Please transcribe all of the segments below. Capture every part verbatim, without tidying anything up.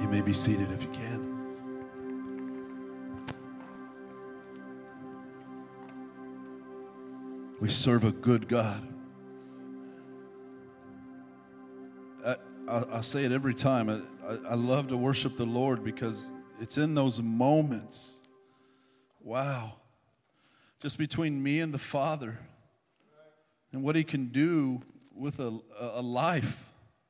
You may be seated if you can. We serve a good God. I, I, I say it every time. I, I, I love to worship the Lord because it's in those moments. Wow. Just between me and the Father and what He can do with a, a life.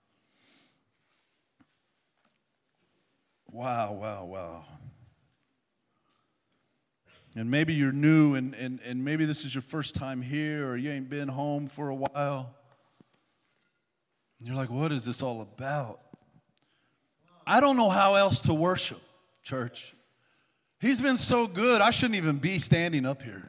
Wow, wow, wow. And maybe you're new and, and, and maybe this is your first time here or you ain't been home for a while. And you're like, what is this all about? I don't know how else to worship, church. He's been so good, I shouldn't even be standing up here.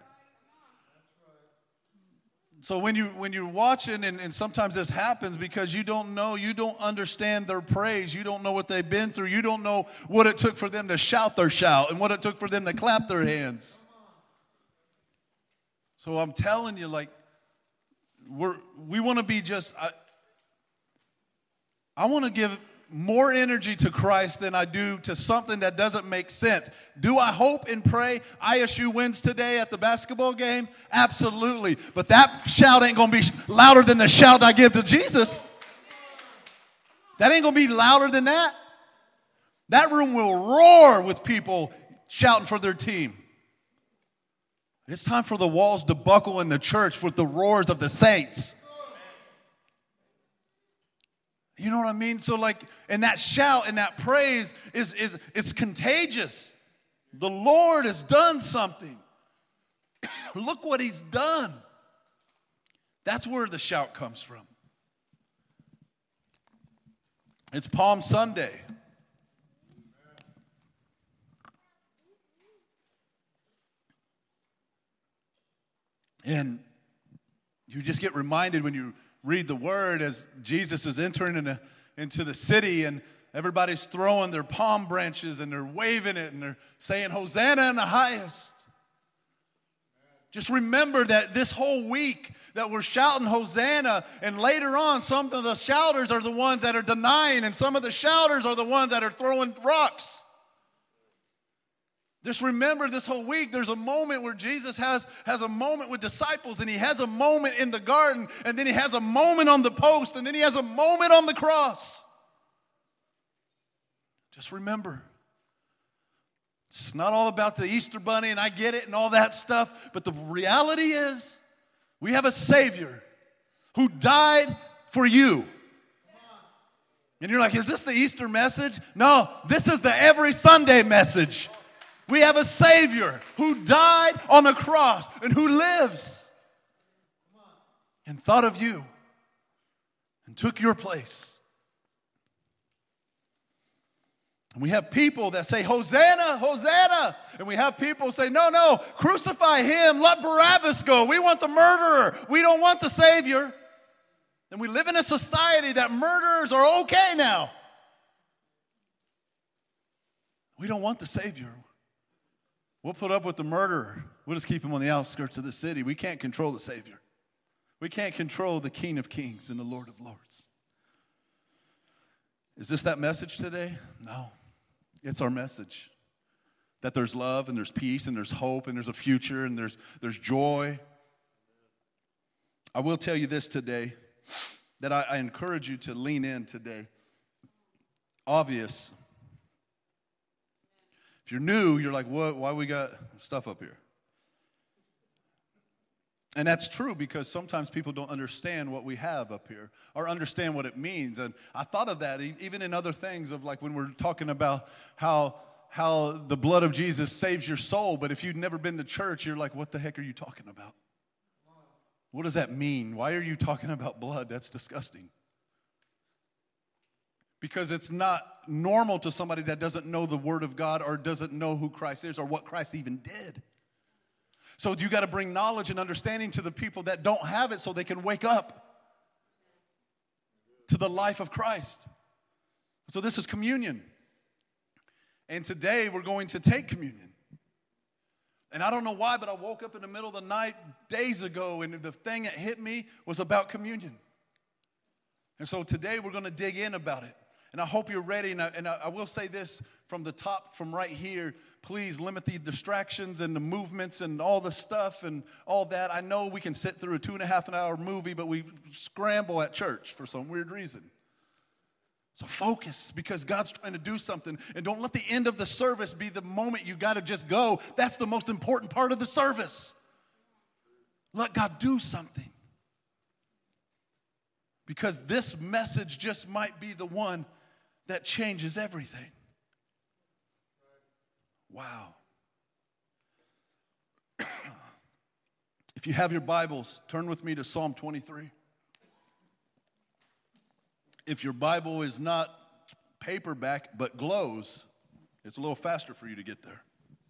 So when, you, when you're watching, and, and sometimes this happens because you don't know, you don't understand their praise. You don't know what they've been through. You don't know what it took for them to shout their shout and what it took for them to clap their hands. So I'm telling you, like, we're, we want to be just, I, I want to give more energy to Christ than I do to something that doesn't make sense. Do I hope and pray I S U wins today at the basketball game? Absolutely. But that shout ain't going to be louder than the shout I give to Jesus. That ain't going to be louder than that. That room will roar with people shouting for their team. It's time for the walls to buckle in the church with the roars of the saints. You know what I mean? So like, and that shout and that praise is, is, is contagious. The Lord has done something. Look what He's done. That's where the shout comes from. It's Palm Sunday. And you just get reminded when you read the word as Jesus is entering into, into the city and everybody's throwing their palm branches and they're waving it and they're saying, Hosanna in the highest. Just remember that this whole week that we're shouting Hosanna, and later on some of the shouters are the ones that are denying and some of the shouters are the ones that are throwing rocks. Just remember this whole week, there's a moment where Jesus has, has a moment with disciples, and He has a moment in the garden, and then He has a moment on the post, and then He has a moment on the cross. Just remember, it's not all about the Easter bunny, and I get it and all that stuff, but the reality is we have a Savior who died for you. And you're like, is this the Easter message? No, this is the every Sunday message. We have a Savior who died on the cross and who lives and thought of you and took your place. And we have people that say, Hosanna, Hosanna. And we have people say, no, no, crucify Him, let Barabbas go. We want the murderer. We don't want the Savior. And we live in a society that murderers are okay now. We don't want the Savior. We'll put up with the murderer. We'll just keep him on the outskirts of the city. We can't control the Savior. We can't control the King of Kings and the Lord of Lords. Is this that message today? No. It's our message. That there's love and there's peace and there's hope and there's a future and there's, there's joy. I will tell you this today, that I, I encourage you to lean in today. Obvious. If you're new, you're like, what? Why we got stuff up here? And that's true because sometimes people don't understand what we have up here or understand what it means. And I thought of that even in other things of like when we're talking about how, how the blood of Jesus saves your soul. But if you've never been to church, you're like, what the heck are you talking about? What does that mean? Why are you talking about blood? That's disgusting. Because it's not normal to somebody that doesn't know the Word of God or doesn't know who Christ is or what Christ even did. So you got to bring knowledge and understanding to the people that don't have it so they can wake up to the life of Christ. So this is communion. And today we're going to take communion. And I don't know why, but I woke up in the middle of the night days ago and the thing that hit me was about communion. And so today we're going to dig in about it. And I hope you're ready. And I, and I, I will say this from the top, from right here, please limit the distractions and the movements and all the stuff and all that. I know we can sit through a two and a half an hour movie, but we scramble at church for some weird reason. So focus, because God's trying to do something. And don't let the end of the service be the moment you got to just go. That's the most important part of the service. Let God do something. Because this message just might be the one that changes everything. Wow. If you have your Bibles, turn with me to Psalm twenty-three. If your Bible is not paperback but glows, it's a little faster for you to get there.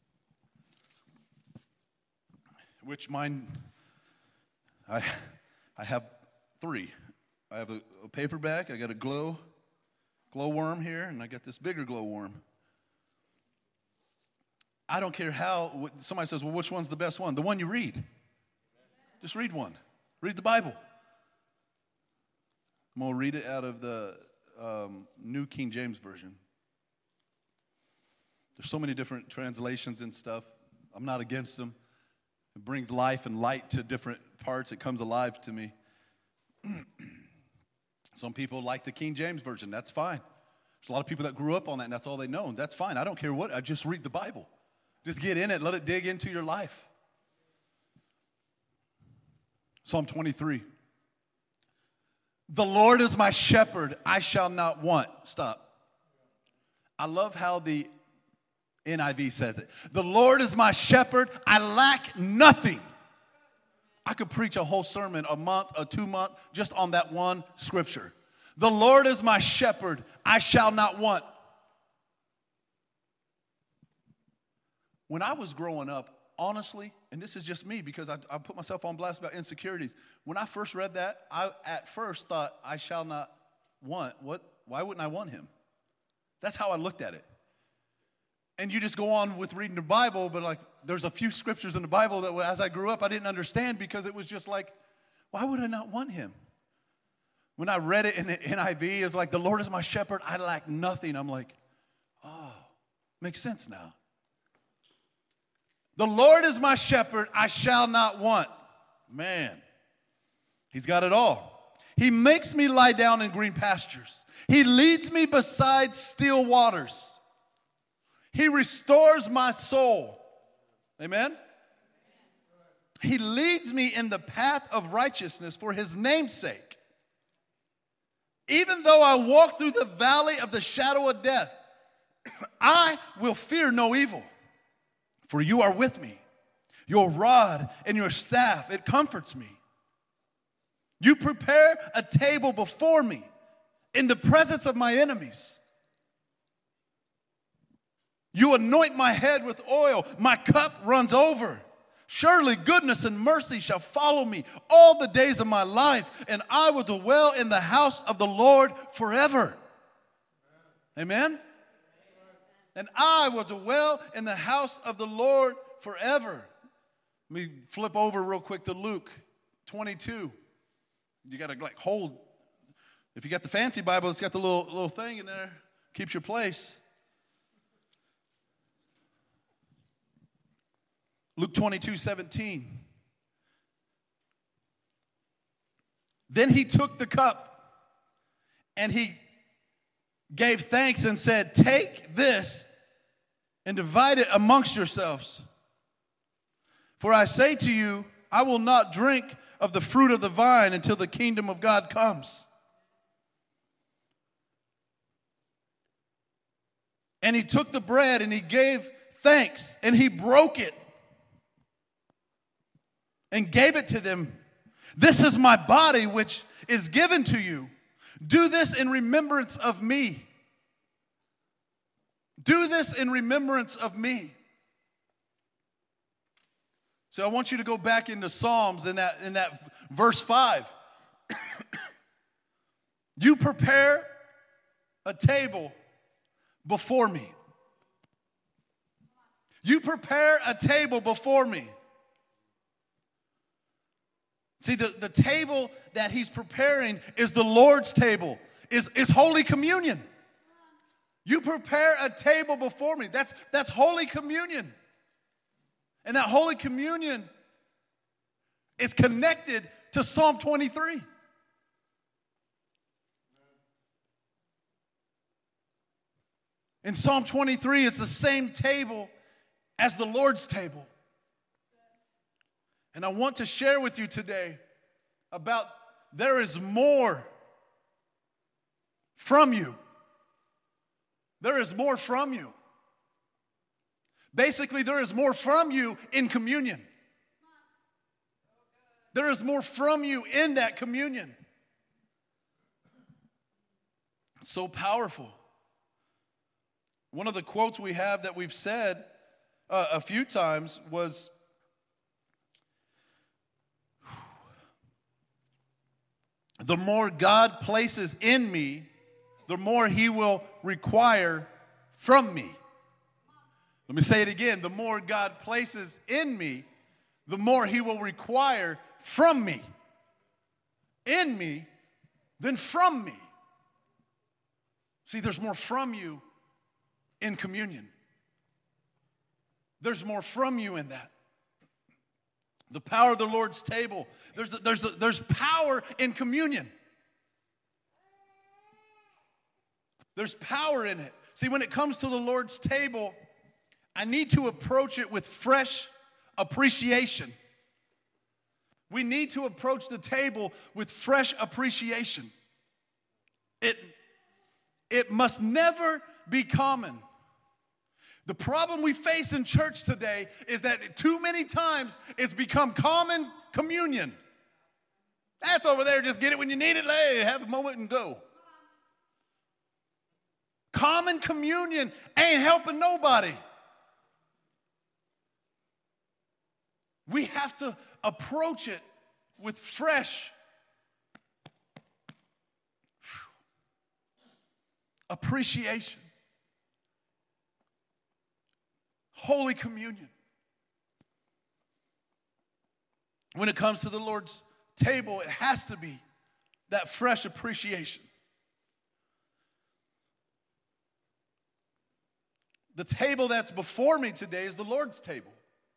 Which mine, I, I have three. I have a, a paperback, I got a glow, glow worm here, and I got this bigger glow worm. I don't care how, somebody says, well, which one's the best one? The one you read. Just read one. Read the Bible. I'm going to read it out of the um, New King James Version. There's so many different translations and stuff. I'm not against them. It brings life and light to different parts. It comes alive to me. Some people like the King James Version. That's fine. There's a lot of people that grew up on that, and that's all they know. And that's fine. I don't care what. I just read the Bible. Just get in it. Let it dig into your life. Psalm twenty-three. The Lord is my shepherd. I shall not want. Stop. I love how the N I V says it. The Lord is my shepherd. I lack nothing. I could preach a whole sermon, a month, a two month, just on that one scripture. The Lord is my shepherd. I shall not want. When I was growing up, honestly, and this is just me because I, I put myself on blast about insecurities. When I first read that, I at first thought, I shall not want. What? Why wouldn't I want him? That's how I looked at it. And you just go on with reading the Bible, but like there's a few scriptures in the Bible that as I grew up, I didn't understand because it was just like, why would I not want him? When I read it in the N I V, it's like, the Lord is my shepherd, I lack nothing. I'm like, oh, makes sense now. The Lord is my shepherd, I shall not want. Man, he's got it all. He makes me lie down in green pastures. He leads me beside still waters. He restores my soul. Amen? He leads me in the path of righteousness for his name's sake. Even though I walk through the valley of the shadow of death, I will fear no evil. For you are with me. Your rod and your staff, it comforts me. You prepare a table before me in the presence of my enemies. You anoint my head with oil. My cup runs over. Surely goodness and mercy shall follow me all the days of my life, and I will dwell in the house of the Lord forever. Amen? And I will dwell in the house of the Lord forever. Let me flip over real quick to Luke twenty-two. You got to like hold. If you got the fancy Bible, it's got the little, little thing in there. Keeps your place. Luke twenty-two seventeen. Then he took the cup and he gave thanks and said, take this and divide it amongst yourselves. For I say to you, I will not drink of the fruit of the vine until the kingdom of God comes. And he took the bread and he gave thanks and he broke it and gave it to them. This is my body which is given to you. Do this in remembrance of me. Do this in remembrance of me. So I want you to go back into Psalms in that, in that verse five. You prepare a table before me. You prepare a table before me. See, the, the table that he's preparing is the Lord's table, is, is Holy Communion. You prepare a table before me. That's, that's Holy Communion. And that Holy Communion is connected to Psalm twenty-three. In Psalm twenty-three, it's the same table as the Lord's table. And I want to share with you today about there is more from you. There is more from you. Basically, there is more from you in communion. There is more from you in that communion. It's so powerful. One of the quotes we have that we've said uh, a few times was, the more God places in me, the more He will require from me. Let me say it again. The more God places in me, the more He will require from me. In me than from me. See, there's more from you in communion. There's more from you in that. The power of the Lord's table. There's, there's, there's power in communion. There's power in it. See, when it comes to the Lord's table, I need to approach it with fresh appreciation. We need to approach the table with fresh appreciation. It, it must never be common. The problem we face in church today is that too many times it's become common communion. That's over there, just get it when you need it, hey, have a moment and go. Common communion ain't helping nobody. We have to approach it with fresh appreciation. Holy Communion. When it comes to the Lord's table, it has to be that fresh appreciation. The table that's before me today is the Lord's table.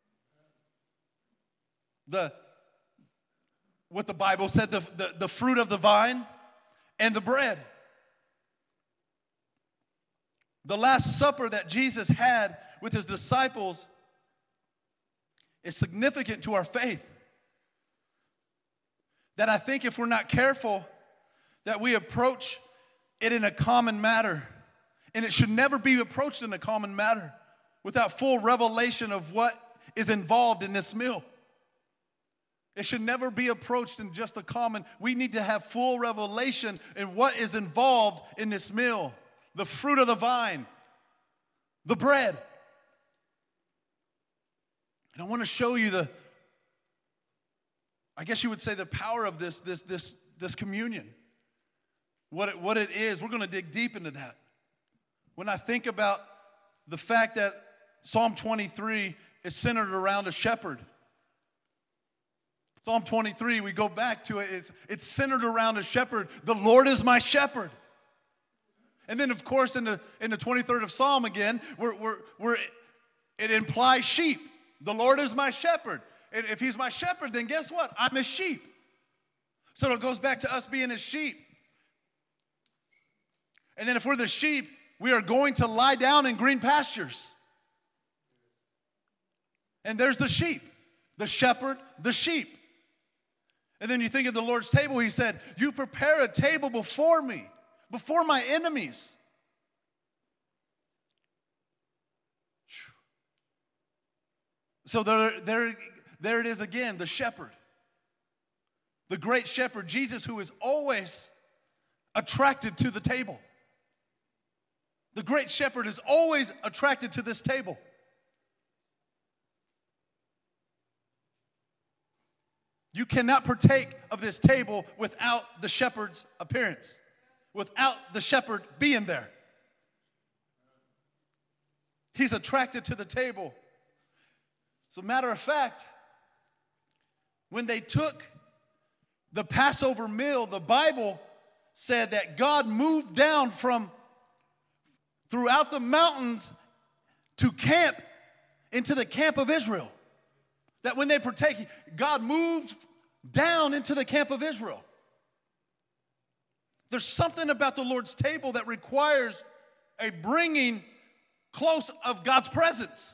The, what the Bible said, the, the, the fruit of the vine and the bread. The Last Supper that Jesus had with His disciples is significant to our faith. That I think if we're not careful, that we approach it in a common matter. And it should never be approached in a common matter without full revelation of what is involved in this meal. It should never be approached in just a common. We need to have full revelation in what is involved in this meal. The fruit of the vine, the bread. And I want to show you the, I guess you would say the power of this, this, this, this communion. What it, what it is. We're going to dig deep into that. When I think about the fact that Psalm twenty-three is centered around a shepherd. Psalm twenty-three, we go back to it, it's, it's centered around a shepherd. The Lord is my shepherd. And then, of course, in the, in the twenty-third of Psalm again, we're, we're, we're, it implies sheep. The Lord is my shepherd. And if He's my shepherd, then guess what? I'm His sheep. So it goes back to us being His sheep. And then if we're the sheep, we are going to lie down in green pastures. And there's the sheep, the shepherd, the sheep. And then you think of the Lord's table, He said, you prepare a table before me, before my enemies. So there, there, there it is again, the shepherd. The great shepherd, Jesus, who is always attracted to the table. The great shepherd is always attracted to this table. You cannot partake of this table without the shepherd's appearance, without the shepherd being there. He's attracted to the table. As a matter of fact, when they took the Passover meal, the Bible said that God moved down from throughout the mountains to camp into the camp of Israel. That when they partake, God moved down into the camp of Israel. There's something about the Lord's table that requires a bringing close of God's presence.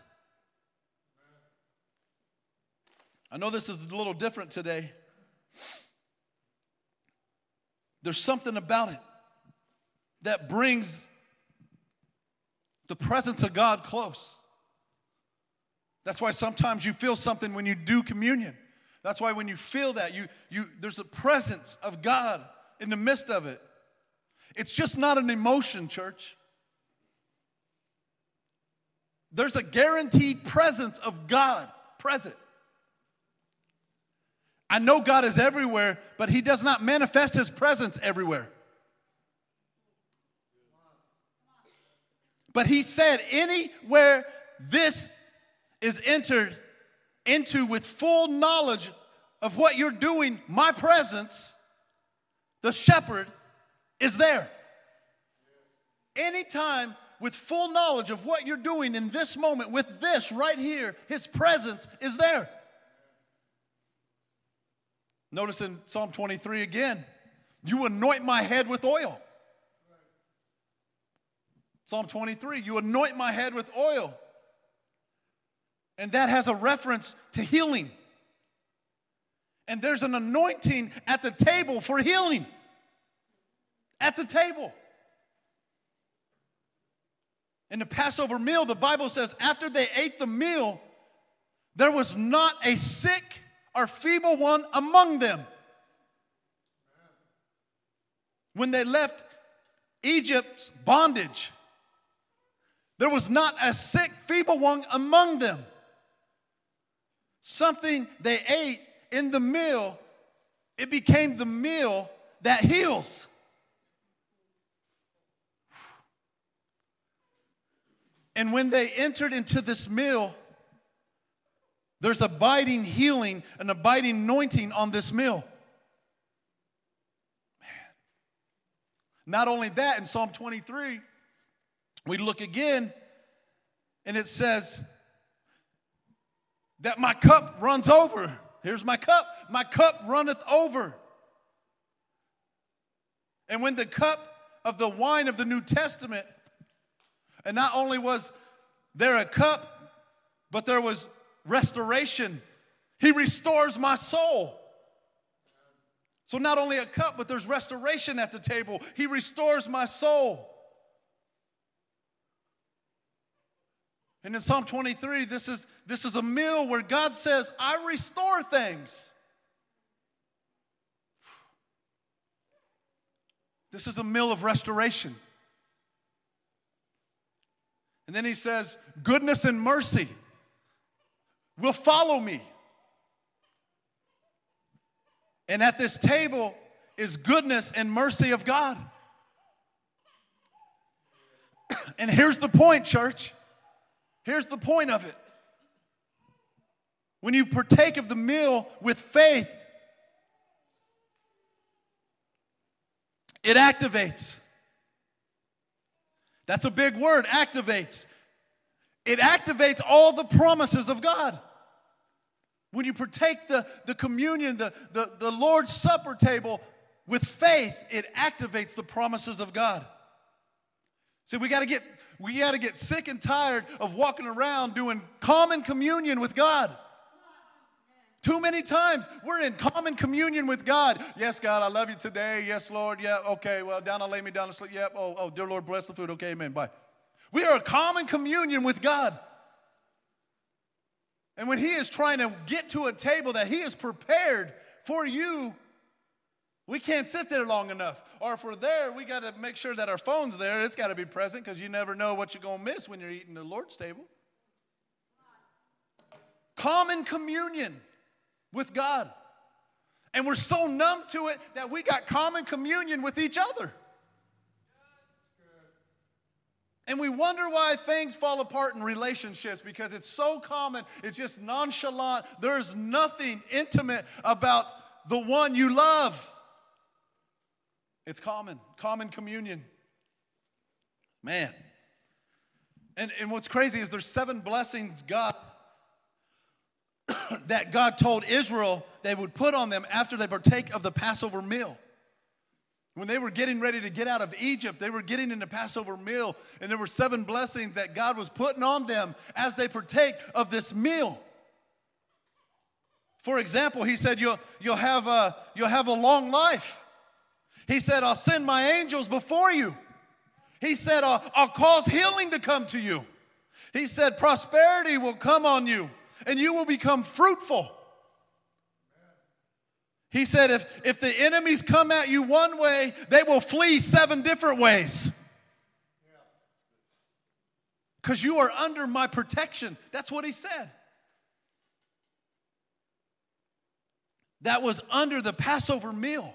I know this is a little different today. There's something about it that brings the presence of God close. That's why sometimes you feel something when you do communion. That's why when you feel that, you, you, there's a presence of God in the midst of it. It's just not an emotion, church. There's a guaranteed presence of God present. I know God is everywhere, but He does not manifest His presence everywhere. But He said, anywhere this is entered into with full knowledge of what you're doing, my presence, the shepherd, is there. Anytime with full knowledge of what you're doing in this moment, with this right here, His presence is there. Notice in Psalm twenty-three again, you anoint my head with oil. Psalm twenty-three, you anoint my head with oil. And that has a reference to healing. And there's an anointing at the table for healing. At the table. In the Passover meal, the Bible says after they ate the meal, there was not a sick or feeble one among them. When they left Egypt's bondage, there was not a sick, feeble one among them. Something they ate in the meal, it became the meal that heals. And when they entered into this meal, there's abiding healing, an abiding anointing on this meal. Man. Not only that, in Psalm twenty-three, we look again, and it says that my cup runs over. Here's my cup. My cup runneth over. And when the cup of the wine of the New Testament, and not only was there a cup, but there was restoration. He restores my soul. So not only a cup, but there's restoration at the table. He restores my soul. And in Psalm twenty-three, this is, this is a meal where God says, I restore things. This is a meal of restoration. And then he says, goodness and mercy will follow me. And at this table is goodness and mercy of God. And here's the point, church. Here's the point of it. When you partake of the meal with faith, it activates. That's a big word, activates. It activates all the promises of God. When you partake the, the communion, the, the, the Lord's Supper table with faith, it activates the promises of God. See, we got to get we got to get sick and tired of walking around doing common communion with God. Too many times we're in common communion with God. Yes, God, I love you today. Yes, Lord. Yeah, okay. Well, down I'll lay me down to sleep. Yep. Oh, oh, dear Lord, bless the food. Okay, amen. Bye. We are a common communion with God. And when He is trying to get to a table that He has prepared for you, we can't sit there long enough. Or if we're there, we got to make sure that our phone's there. It's got to be present because you never know what you're going to miss when you're eating the Lord's table. Common communion with God. And we're so numb to it that we got common communion with each other. And we wonder why things fall apart in relationships because it's so common. It's just nonchalant. There's nothing intimate about the one you love. It's common, common communion. Man, And, and what's crazy is there's seven blessings God that God told Israel they would put on them after they partake of the Passover meal. When they were getting ready to get out of Egypt, they were getting in the Passover meal, and there were seven blessings that God was putting on them as they partake of this meal. For example, he said, you'll, you'll, have a, you'll have a long life. He said, I'll send my angels before you. He said, I'll, I'll cause healing to come to you. He said, prosperity will come on you, and you will become fruitful. He said, if, if the enemies come at you one way, they will flee seven different ways. Because you are under my protection. That's what he said. That was under the Passover meal.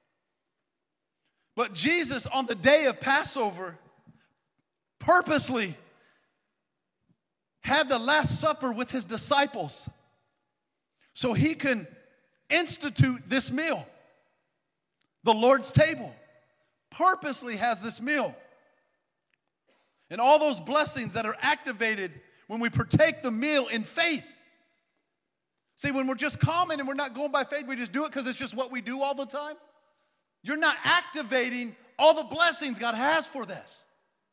But Jesus, on the day of Passover, purposely had the Last Supper with his disciples so he can institute this meal. The Lord's table purposely has this meal. And all those blessings that are activated when we partake the meal in faith. See, when we're just common and we're not going by faith, we just do it because it's just what we do all the time. You're not activating all the blessings God has for this.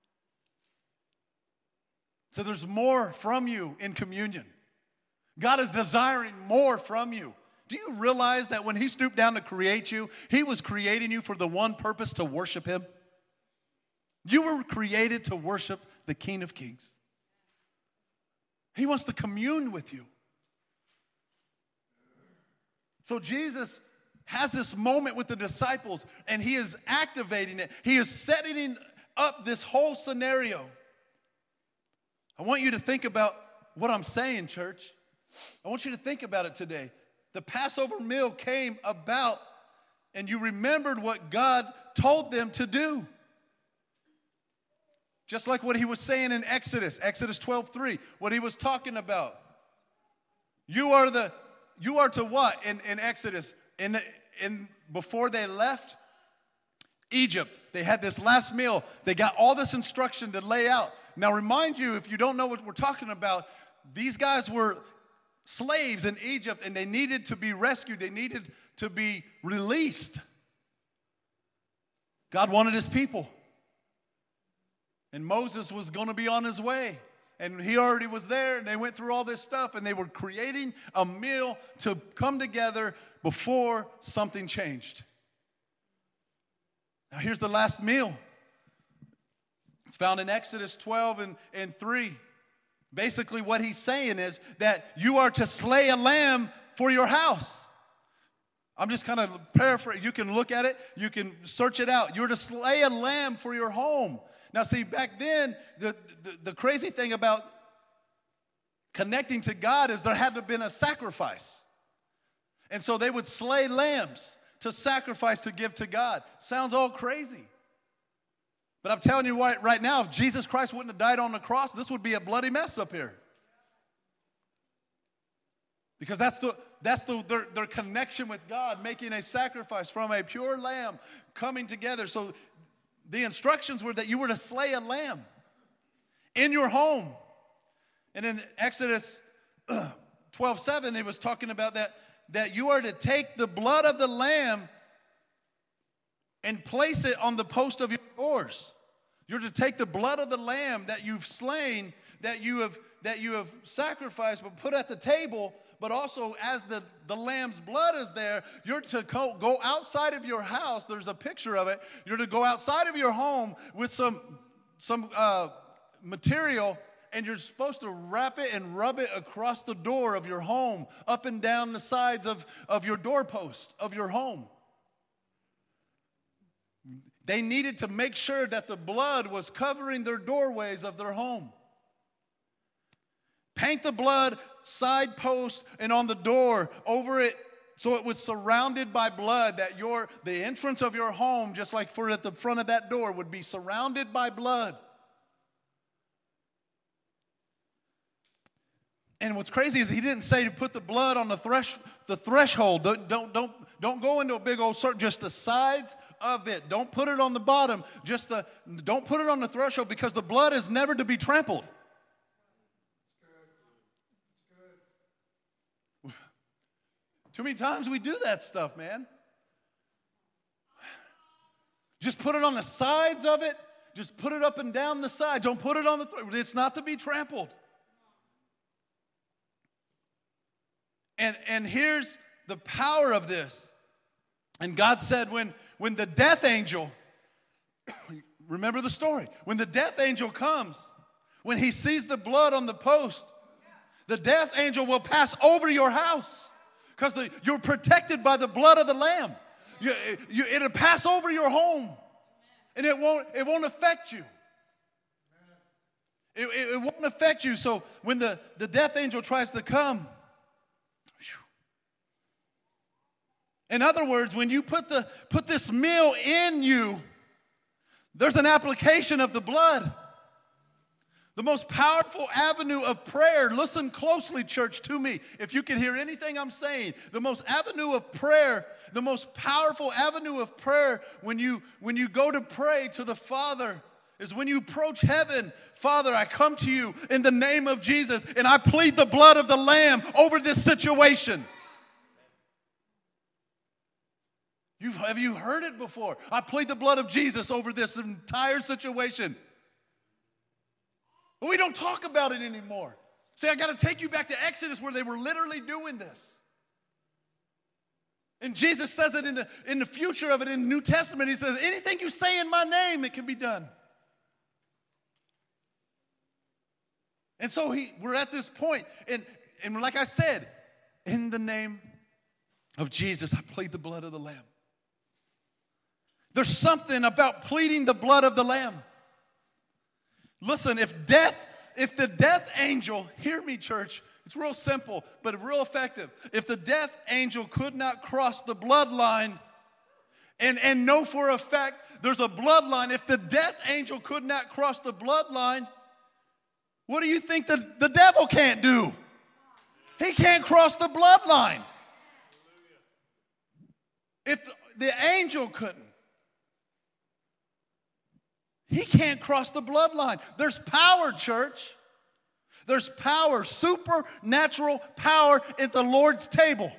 So there's more from you in communion. God is desiring more from you. Do you realize that when he stooped down to create you, he was creating you for the one purpose, to worship him? You were created to worship the King of Kings. He wants to commune with you. So Jesus has this moment with the disciples, and he is activating it. He is setting up this whole scenario. I want you to think about what I'm saying, church. I want you to think about it today. The Passover meal came about, and you remembered what God told them to do. Just like what he was saying in Exodus, Exodus twelve three, what he was talking about. You are the, you are to what in, in Exodus? In, in, before they left Egypt, they had this last meal. They got all this instruction to lay out. Now remind you, if you don't know what we're talking about, these guys were slaves in Egypt, and they needed to be rescued. They needed to be released. God wanted his people. And Moses was going to be on his way. And he already was there, and they went through all this stuff, and they were creating a meal to come together before something changed. Now here's the last meal. It's found in Exodus twelve and, and three. Basically what he's saying is that you are to slay a lamb for your house. I'm just kind of paraphrasing. You can look at it. You can search it out. You're to slay a lamb for your home. Now see, back then, the, the, the crazy thing about connecting to God is there had to have been a sacrifice. And so they would slay lambs to sacrifice to give to God. Sounds all crazy. But I'm telling you right, right now, if Jesus Christ wouldn't have died on the cross, this would be a bloody mess up here. Because that's the that's the their, their connection with God, making a sacrifice from a pure lamb, coming together. So the instructions were that you were to slay a lamb in your home. And in Exodus twelve seven, it was talking about that, that you are to take the blood of the lamb and place it on the post of your doors. You're to take the blood of the lamb that you've slain, that you have that you have sacrificed, but put at the table. But also, as the, the lamb's blood is there, you're to go, go outside of your house. There's a picture of it. You're to go outside of your home with some some uh, material, and you're supposed to wrap it and rub it across the door of your home, up and down the sides of, of your doorpost of your home. They needed to make sure that the blood was covering their doorways of their home. Paint the blood side post and on the door over it so it was surrounded by blood, that your the entrance of your home, just like for at the front of that door, would be surrounded by blood. And what's crazy is he didn't say to put the blood on the thresh the threshold. Don't don't don't don't go into a big old circle, just the sides of it. Don't put it on the bottom. Just the don't put it on the threshold, because the blood is never to be trampled. Too many times we do that stuff, man. Just put it on the sides of it. Just put it up and down the side. Don't put it on the throat. It's not to be trampled. And, and here's the power of this. And God said when, when the death angel, remember the story, when the death angel comes, when he sees the blood on the post, the death angel will pass over your house because you're protected by the blood of the Lamb. You, you, it'll pass over your home, and it won't, it won't affect you. It, it, it won't affect you. So when the, the death angel tries to come, in other words, when you put, the, put this meal in you, there's an application of the blood. The most powerful avenue of prayer, listen closely, church, to me. If you can hear anything I'm saying, the most avenue of prayer, the most powerful avenue of prayer when you, when you go to pray to the Father is when you approach heaven. Father, I come to you in the name of Jesus, and I plead the blood of the Lamb over this situation. You've, have you heard it before? I plead the blood of Jesus over this entire situation. But we don't talk about it anymore. See, I got to take you back to Exodus where they were literally doing this. And Jesus says it in the, in the future of it in the New Testament. He says, anything you say in my name, it can be done. And so he, we're at this point. And, and like I said, in the name of Jesus, I plead the blood of the Lamb. There's something about pleading the blood of the Lamb. Listen, if death, if the death angel, hear me, church, it's real simple, but real effective. If the death angel could not cross the bloodline and, and know for a fact there's a bloodline, if the death angel could not cross the bloodline, what do you think the, the devil can't do? He can't cross the bloodline. If the angel couldn't, he can't cross the bloodline. There's power, church. There's power, supernatural power at the Lord's table.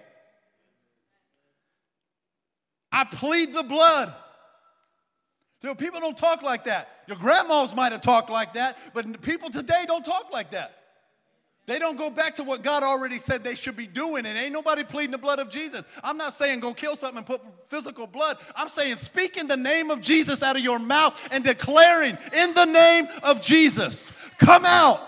I plead the blood. You know, people don't talk like that. Your grandmas might have talked like that, but people today don't talk like that. They don't go back to what God already said they should be doing, and ain't nobody pleading the blood of Jesus. I'm not saying go kill something and put physical blood. I'm saying speak in the name of Jesus out of your mouth and declaring in the name of Jesus. Come out.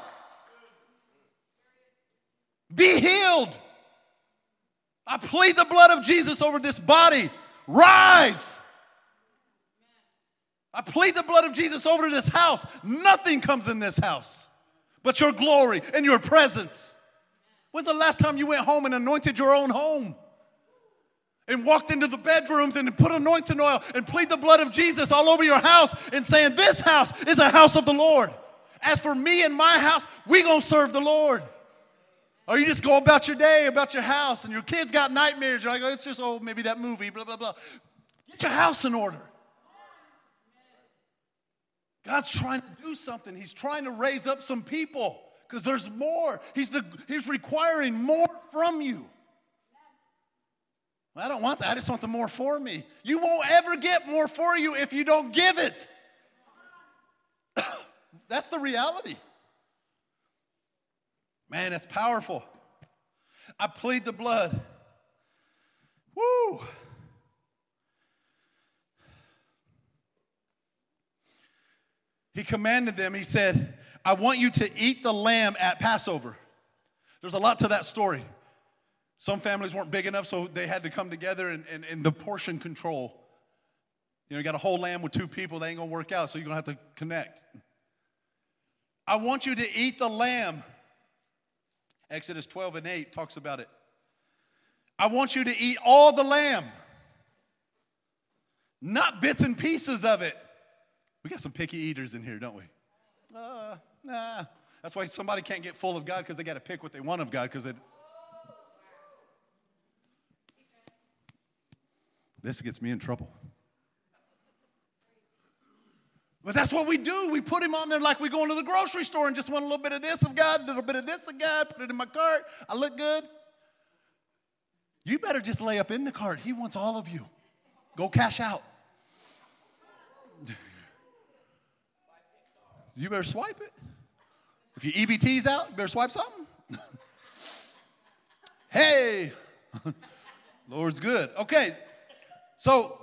Be healed. I plead the blood of Jesus over this body. Rise. I plead the blood of Jesus over this house. Nothing comes in this house but your glory and your presence. When's the last time you went home and anointed your own home? And walked into the bedrooms and put anointing oil and plead the blood of Jesus all over your house and saying, this house is a house of the Lord. As for me and my house, we gonna serve the Lord. Or you just go about your day, about your house, and your kids got nightmares. You're like, oh, it's just, oh, maybe that movie, blah, blah, blah. Get your house in order. God's trying to do something. He's trying to raise up some people because there's more. He's, the, he's requiring more from you. Well, I don't want that. I just want the more for me. You won't ever get more for you if you don't give it. That's the reality. Man, it's powerful. I plead the blood. Woo! He commanded them, he said, I want you to eat the lamb at Passover. There's a lot to that story. Some families weren't big enough, so they had to come together and, and, and the portion control. You know, you got a whole lamb with two people, they ain't going to work out, so you're going to have to connect. I want you to eat the lamb. Exodus twelve and eight talks about it. I want you to eat all the lamb, not bits and pieces of it. We got some picky eaters in here, don't we? Uh, nah. That's why somebody can't get full of God because they got to pick what they want of God because it. This gets me in trouble. But that's what we do. We put him on there like we go into the grocery store and just want a little bit of this of God, a little bit of this of God, put it in my cart. I look good. You better just lay up in the cart. He wants all of you. Go cash out. You better swipe it. If your E B T's out, you better swipe something. Hey, Lord's good. Okay, so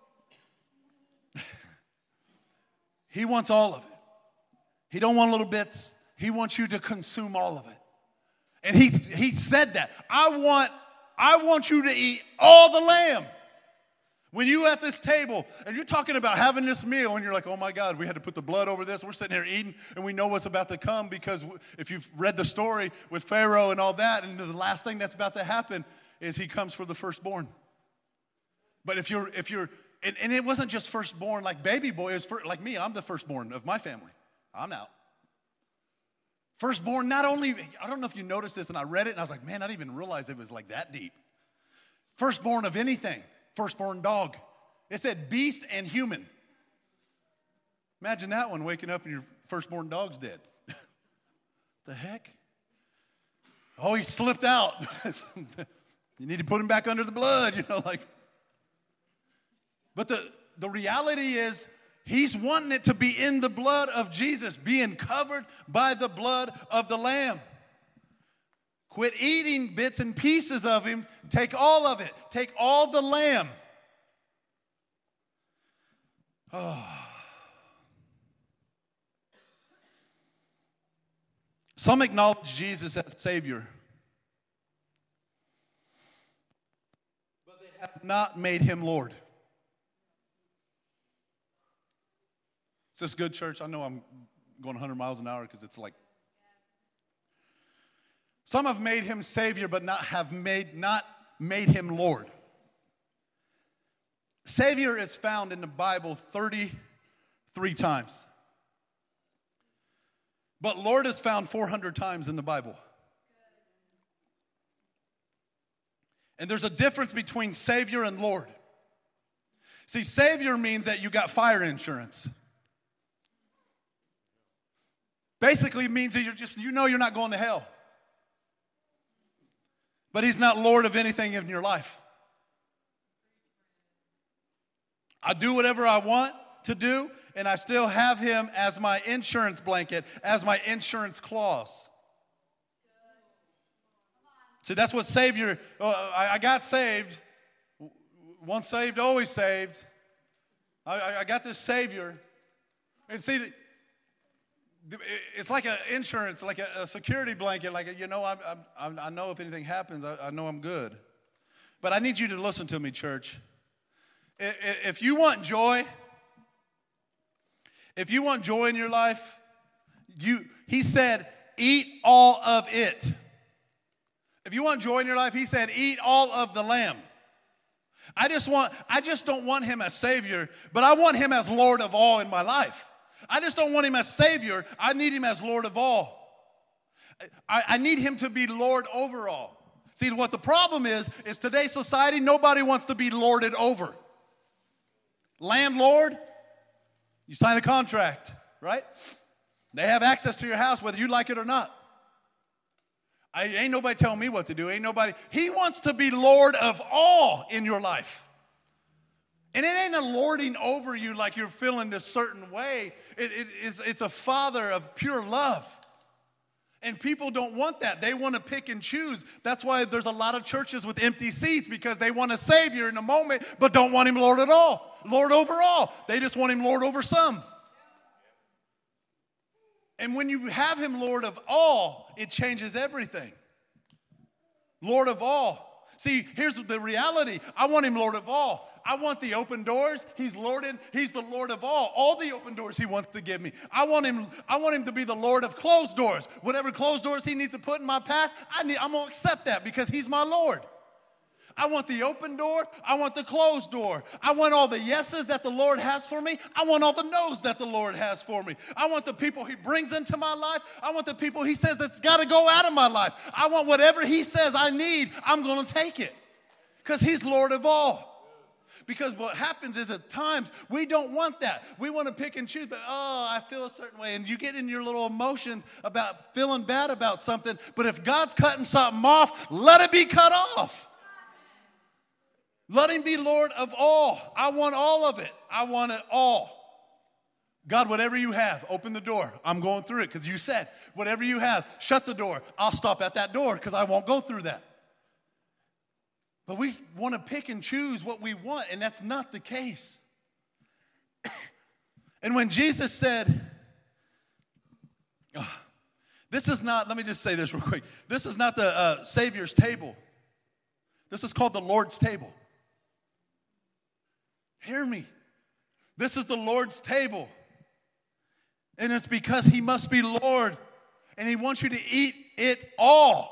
he wants all of it. He don't want little bits. He wants you to consume all of it. And he, he said that. I want, I want you to eat all the lamb. When you at this table and you're talking about having this meal and you're like, oh my God, we had to put the blood over this. We're sitting here eating and we know what's about to come because if you've read the story with Pharaoh and all that, and the last thing that's about to happen is he comes for the firstborn. But if you're, if you're, and, and it wasn't just firstborn like baby boy, it was for, like me, I'm the firstborn of my family. I'm out. Firstborn, not only, I don't know if you noticed this, and I read it and I was like, man, I didn't even realize it was like that deep. Firstborn of anything. Firstborn dog. It said beast and human. Imagine that one, waking up and your firstborn dog's dead. The heck? Oh, he slipped out. You need to put him back under the blood, you know, like. But the, the reality is, he's wanting it to be in the blood of Jesus, being covered by the blood of the Lamb. Quit eating bits and pieces of him. Take all of it. Take all the lamb. Oh. Some acknowledge Jesus as Savior, but they have not made him Lord. Is this good, church? I know I'm going one hundred miles an hour because it's like. Some have made him Savior, but not have made not made him Lord. Savior is found in the Bible thirty-three times. But Lord is found four hundred times in the Bible. And there's a difference between Savior and Lord. See, Savior means that you got fire insurance. Basically, it means that you're just, you know you're not going to hell. But he's not Lord of anything in your life. I do whatever I want to do, and I still have him as my insurance blanket, as my insurance clause. See, that's what Savior, uh, I, I got saved. Once saved, always saved. I, I, I got this Savior. And see, it's like an insurance, like a, a security blanket. Like, a, you know, I, I, I know if anything happens, I, I know I'm good. But I need you to listen to me, church. If you want joy, if you want joy in your life, you, he said, eat all of it. If you want joy in your life, he said, eat all of the lamb. I just want, I just don't want him as Savior, but I want him as Lord of all in my life. I just don't want him as Savior. I need him as Lord of all. I, I need him to be Lord over all. See, what the problem is, is today's society, nobody wants to be lorded over. Landlord, you sign a contract, right? They have access to your house whether you like it or not. I, ain't nobody telling me what to do. Ain't nobody. He wants to be Lord of all in your life. And it ain't a lording over you like you're feeling this certain way. It, it, it's, it's a father of pure love. And people don't want that. They want to pick and choose. That's why there's a lot of churches with empty seats, because they want a Savior in a moment, but don't want him Lord at all. Lord over all. They just want him Lord over some. And when you have him Lord of all, it changes everything. Lord of all. See, here's the reality. I want him Lord of all. I want the open doors. He's Lord in, he's the Lord of all. All the open doors he wants to give me. I want him, I want him to be the Lord of closed doors. Whatever closed doors he needs to put in my path, I need, I'm going to accept that because he's my Lord. I want the open door. I want the closed door. I want all the yeses that the Lord has for me. I want all the no's that the Lord has for me. I want the people he brings into my life. I want the people he says that's got to go out of my life. I want whatever he says I need, I'm going to take it because he's Lord of all. Because what happens is at times we don't want that. We want to pick and choose, but oh, I feel a certain way. And you get in your little emotions about feeling bad about something. But if God's cutting something off, let it be cut off. Let him be Lord of all. I want all of it. I want it all. God, whatever you have, open the door. I'm going through it because you said, whatever you have, shut the door. I'll stop at that door because I won't go through that. But we want to pick and choose what we want, and that's not the case. And when Jesus said, oh, this is not, let me just say this real quick. This is not the uh, Savior's table. This is called the Lord's table. Hear me. This is the Lord's table. And it's because he must be Lord, and he wants you to eat it all.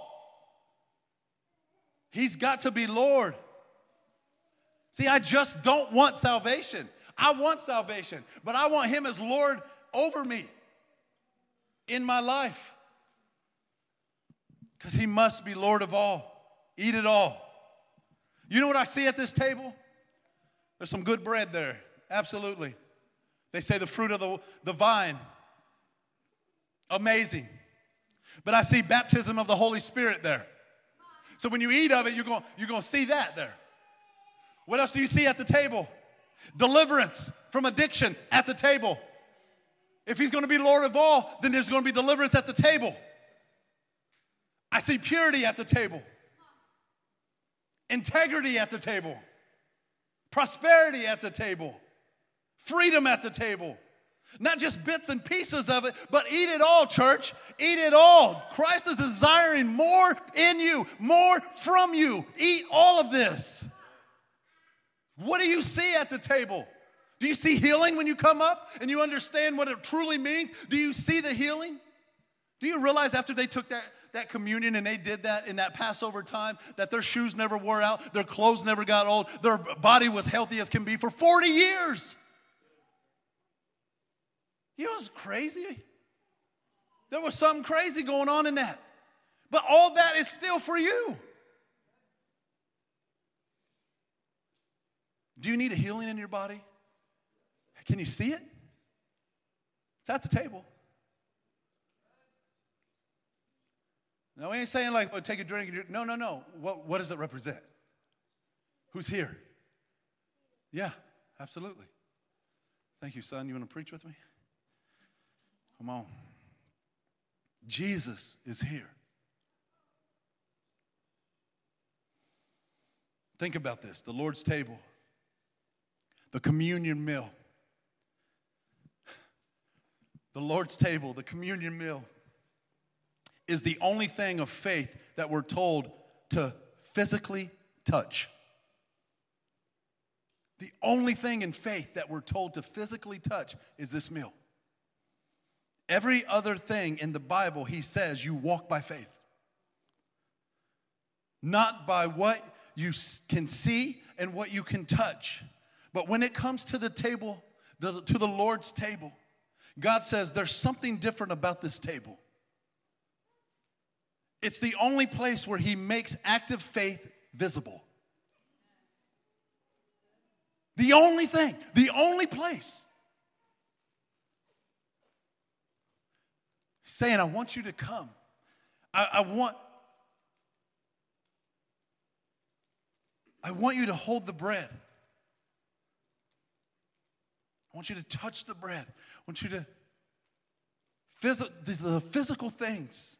He's got to be Lord. See, I just don't want salvation. I want salvation, but I want him as Lord over me in my life. Because he must be Lord of all. Eat it all. You know what I see at this table? There's some good bread there. Absolutely. They say the fruit of the, the vine. Amazing. But I see baptism of the Holy Spirit there. So when you eat of it, you're going, you're going to see that there. What else do you see at the table? Deliverance from addiction at the table. If he's going to be Lord of all, then there's going to be deliverance at the table. I see purity at the table. Integrity at the table. Prosperity at the table. Freedom at the table. Not just bits and pieces of it, but eat it all, church. Eat it all. Christ is desiring more in you, more from you. Eat all of this. What do you see at the table? Do you see healing when you come up and you understand what it truly means? Do you see the healing? Do you realize after they took that, that communion and they did that in that Passover time, that their shoes never wore out, their clothes never got old, their body was healthy as can be for forty years? You know what's crazy? There was something crazy going on in that. But all that is still for you. Do you need a healing in your body? Can you see it? It's at the table. No, we ain't saying like, well, take a drink. No, no, no. What, what does it represent? Who's here? Yeah, absolutely. Thank you, son. You want to preach with me? Come on. Jesus is here. Think about this. The Lord's table. The communion meal. The Lord's table, the communion meal, is the only thing of faith that we're told to physically touch. The only thing in faith that we're told to physically touch is this meal. Every other thing in the Bible, he says you walk by faith. Not by what you can see and what you can touch. But when it comes to the table, the, to the Lord's table, God says there's something different about this table. It's the only place where he makes active faith visible. The only thing, the only place. He's saying, I want you to come. I, I want, I want you to hold the bread. I want you to touch the bread. I want you to, phys- the, the physical things,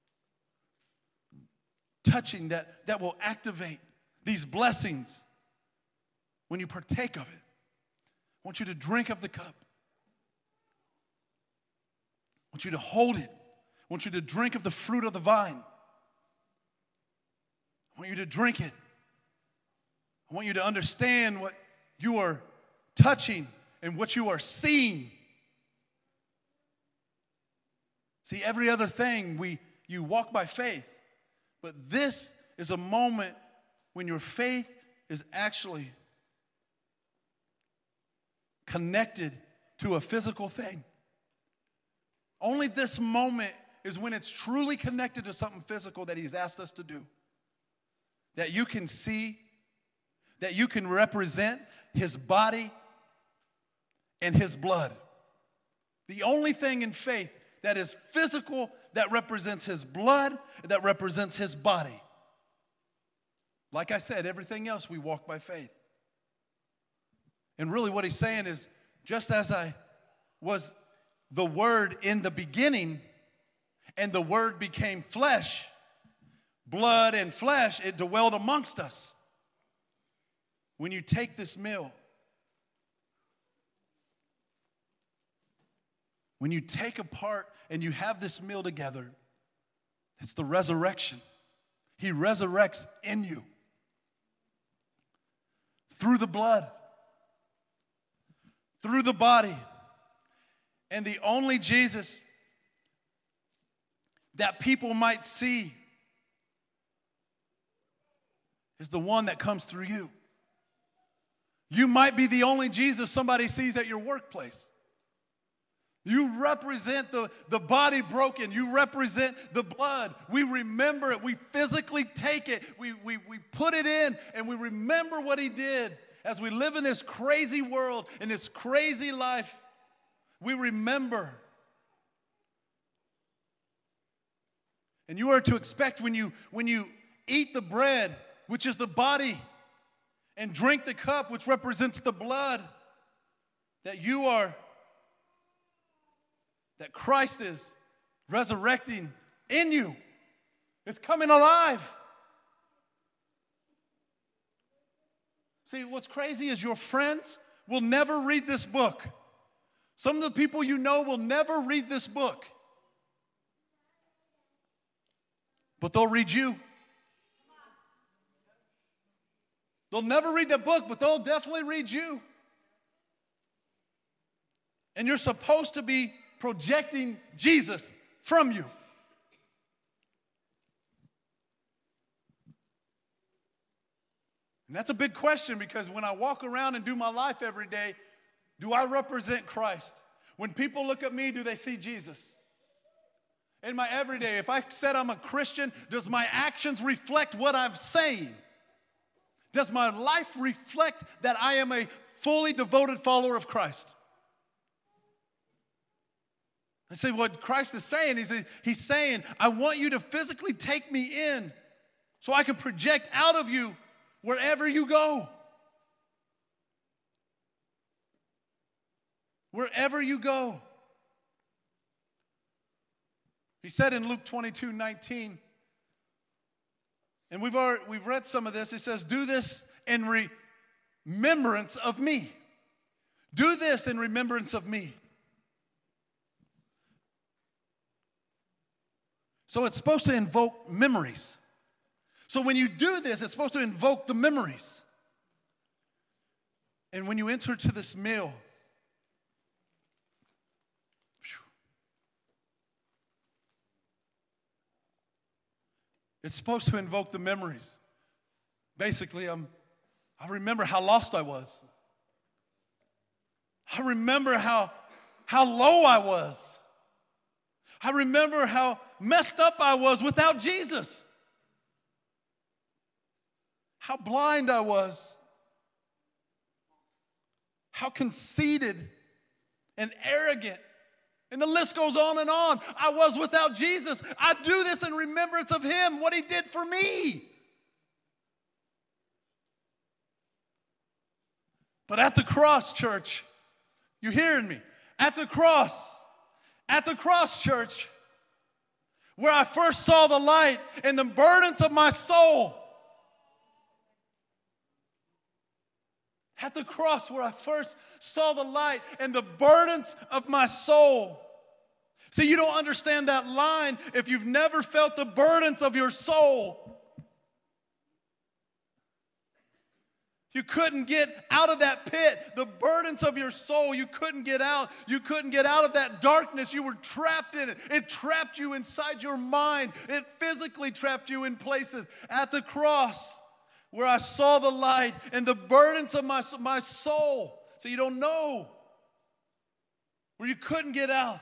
touching that, that will activate these blessings when you partake of it. I want you to drink of the cup. I want you to hold it. I want you to drink of the fruit of the vine. I want you to drink it. I want you to understand what you are touching and what you are seeing. See, every other thing we you walk by faith, but this is a moment when your faith is actually connected to a physical thing. Only this moment is when it's truly connected to something physical that he's asked us to do. That you can see, that you can represent his body and his blood. The only thing in faith that is physical, that represents his blood, that represents his body. Like I said, everything else we walk by faith. And really what he's saying is, just as I was the Word in the beginning, and the Word became flesh, blood and flesh, it dwelled amongst us. When you take this meal, when you take a part and you have this meal together, it's the resurrection. He resurrects in you through the blood, through the body. And the only Jesus that people might see is the one that comes through you. You might be the only Jesus somebody sees at your workplace. You represent the, the body broken. You represent the blood. We remember it. We physically take it. We, we, we put it in, and we remember what he did. As we live in this crazy world, in this crazy life, we remember. And you are to expect when you, when you eat the bread, which is the body, and drink the cup, which represents the blood, that you are, that Christ is resurrecting in you. It's coming alive. See, what's crazy is your friends will never read this book. Some of the people you know will never read this book. But they'll read you. They'll never read the book, but they'll definitely read you. And you're supposed to be projecting Jesus from you. And that's a big question, because when I walk around and do my life every day, do I represent Christ? When people look at me, do they see Jesus? In my everyday, if I said I'm a Christian, does my actions reflect what I'm saying? Does my life reflect that I am a fully devoted follower of Christ? I say what Christ is saying, he's, he's saying, I want you to physically take me in so I can project out of you wherever you go. Wherever you go. He said in Luke twenty-two nineteen, and we've already, we've read some of this. It says, do this in remembrance of me. Do this in remembrance of me. So it's supposed to invoke memories. So when you do this, it's supposed to invoke the memories. And when you enter to this meal, it's supposed to invoke the memories. Basically, I'm, I remember how lost I was. I remember how, how low I was. I remember how messed up I was without Jesus. How blind I was. How conceited and arrogant. And the list goes on and on. I was without Jesus. I do this in remembrance of him, what he did for me. But at the cross, church, you hearing me? At the cross, at the cross, church, where I first saw the light and the burdens of my soul. At the cross where I first saw the light and the burdens of my soul. See, you don't understand that line if you've never felt the burdens of your soul. You couldn't get out of that pit, the burdens of your soul. You couldn't get out. You couldn't get out of that darkness. You were trapped in it. It trapped you inside your mind. It physically trapped you in places. At the cross, where I saw the light and the burdens of my, my soul. So you don't know. Where you couldn't get out.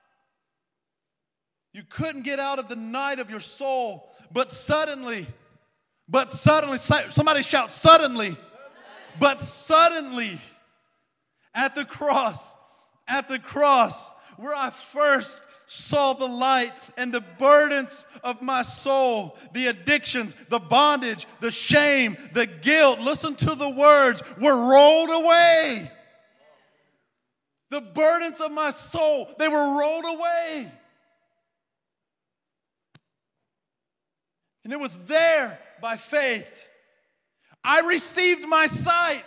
You couldn't get out of the night of your soul. But suddenly, but suddenly, somebody shout, suddenly. But suddenly, at the cross, at the cross, where I first saw the light, and the burdens of my soul, the addictions, the bondage, the shame, the guilt, listen to the words, were rolled away. The burdens of my soul, they were rolled away. And it was there by faith. I received my sight.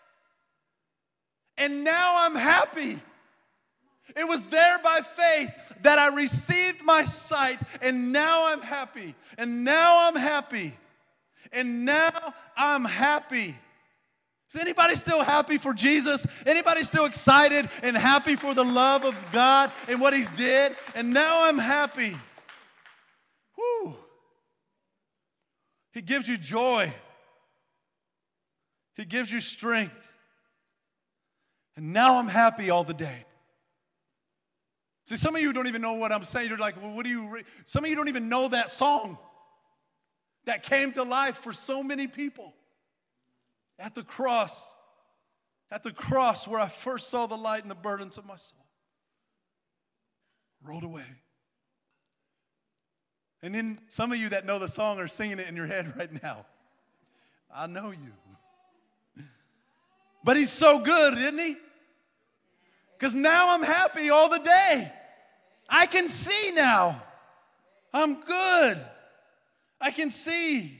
And now I'm happy. It was there by faith that I received my sight, and now I'm happy. And now I'm happy. And now I'm happy. Is anybody still happy for Jesus? Anybody still excited and happy for the love of God and what He did? And now I'm happy. Whew. He gives you joy. He gives you strength. And now I'm happy all the day. See, some of you don't even know what I'm saying. You're like, well, what do you re-? Some of you don't even know that song that came to life for so many people. At the cross. At the cross where I first saw the light and the burdens of my soul rolled away. And then some of you that know the song are singing it in your head right now. I know you. But He's so good, isn't He? Because now I'm happy all the day. I can see now. I'm good. I can see.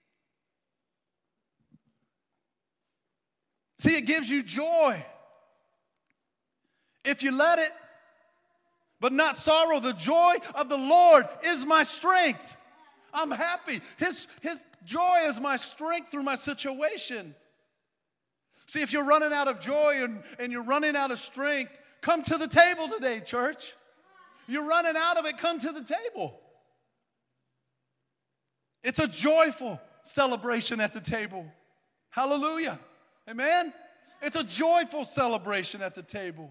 See, it gives you joy. If you let it. But not sorrow. The joy of the Lord is my strength. I'm happy. His, his joy is my strength through my situation. See, if you're running out of joy and, and you're running out of strength, come to the table today, church. You're running out of it, come to the table. It's a joyful celebration at the table. Hallelujah. Amen? It's a joyful celebration at the table.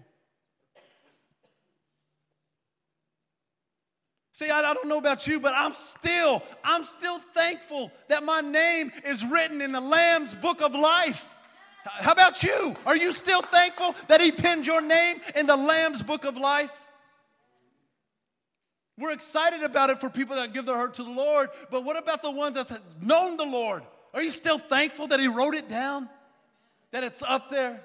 See, I, I don't know about you, but I'm still, I'm still thankful that my name is written in the Lamb's book of life. How about you? Are you still thankful that He penned your name in the Lamb's book of life? We're excited about it for people that give their heart to the Lord, but what about the ones that have known the Lord? Are you still thankful that He wrote it down? That it's up there?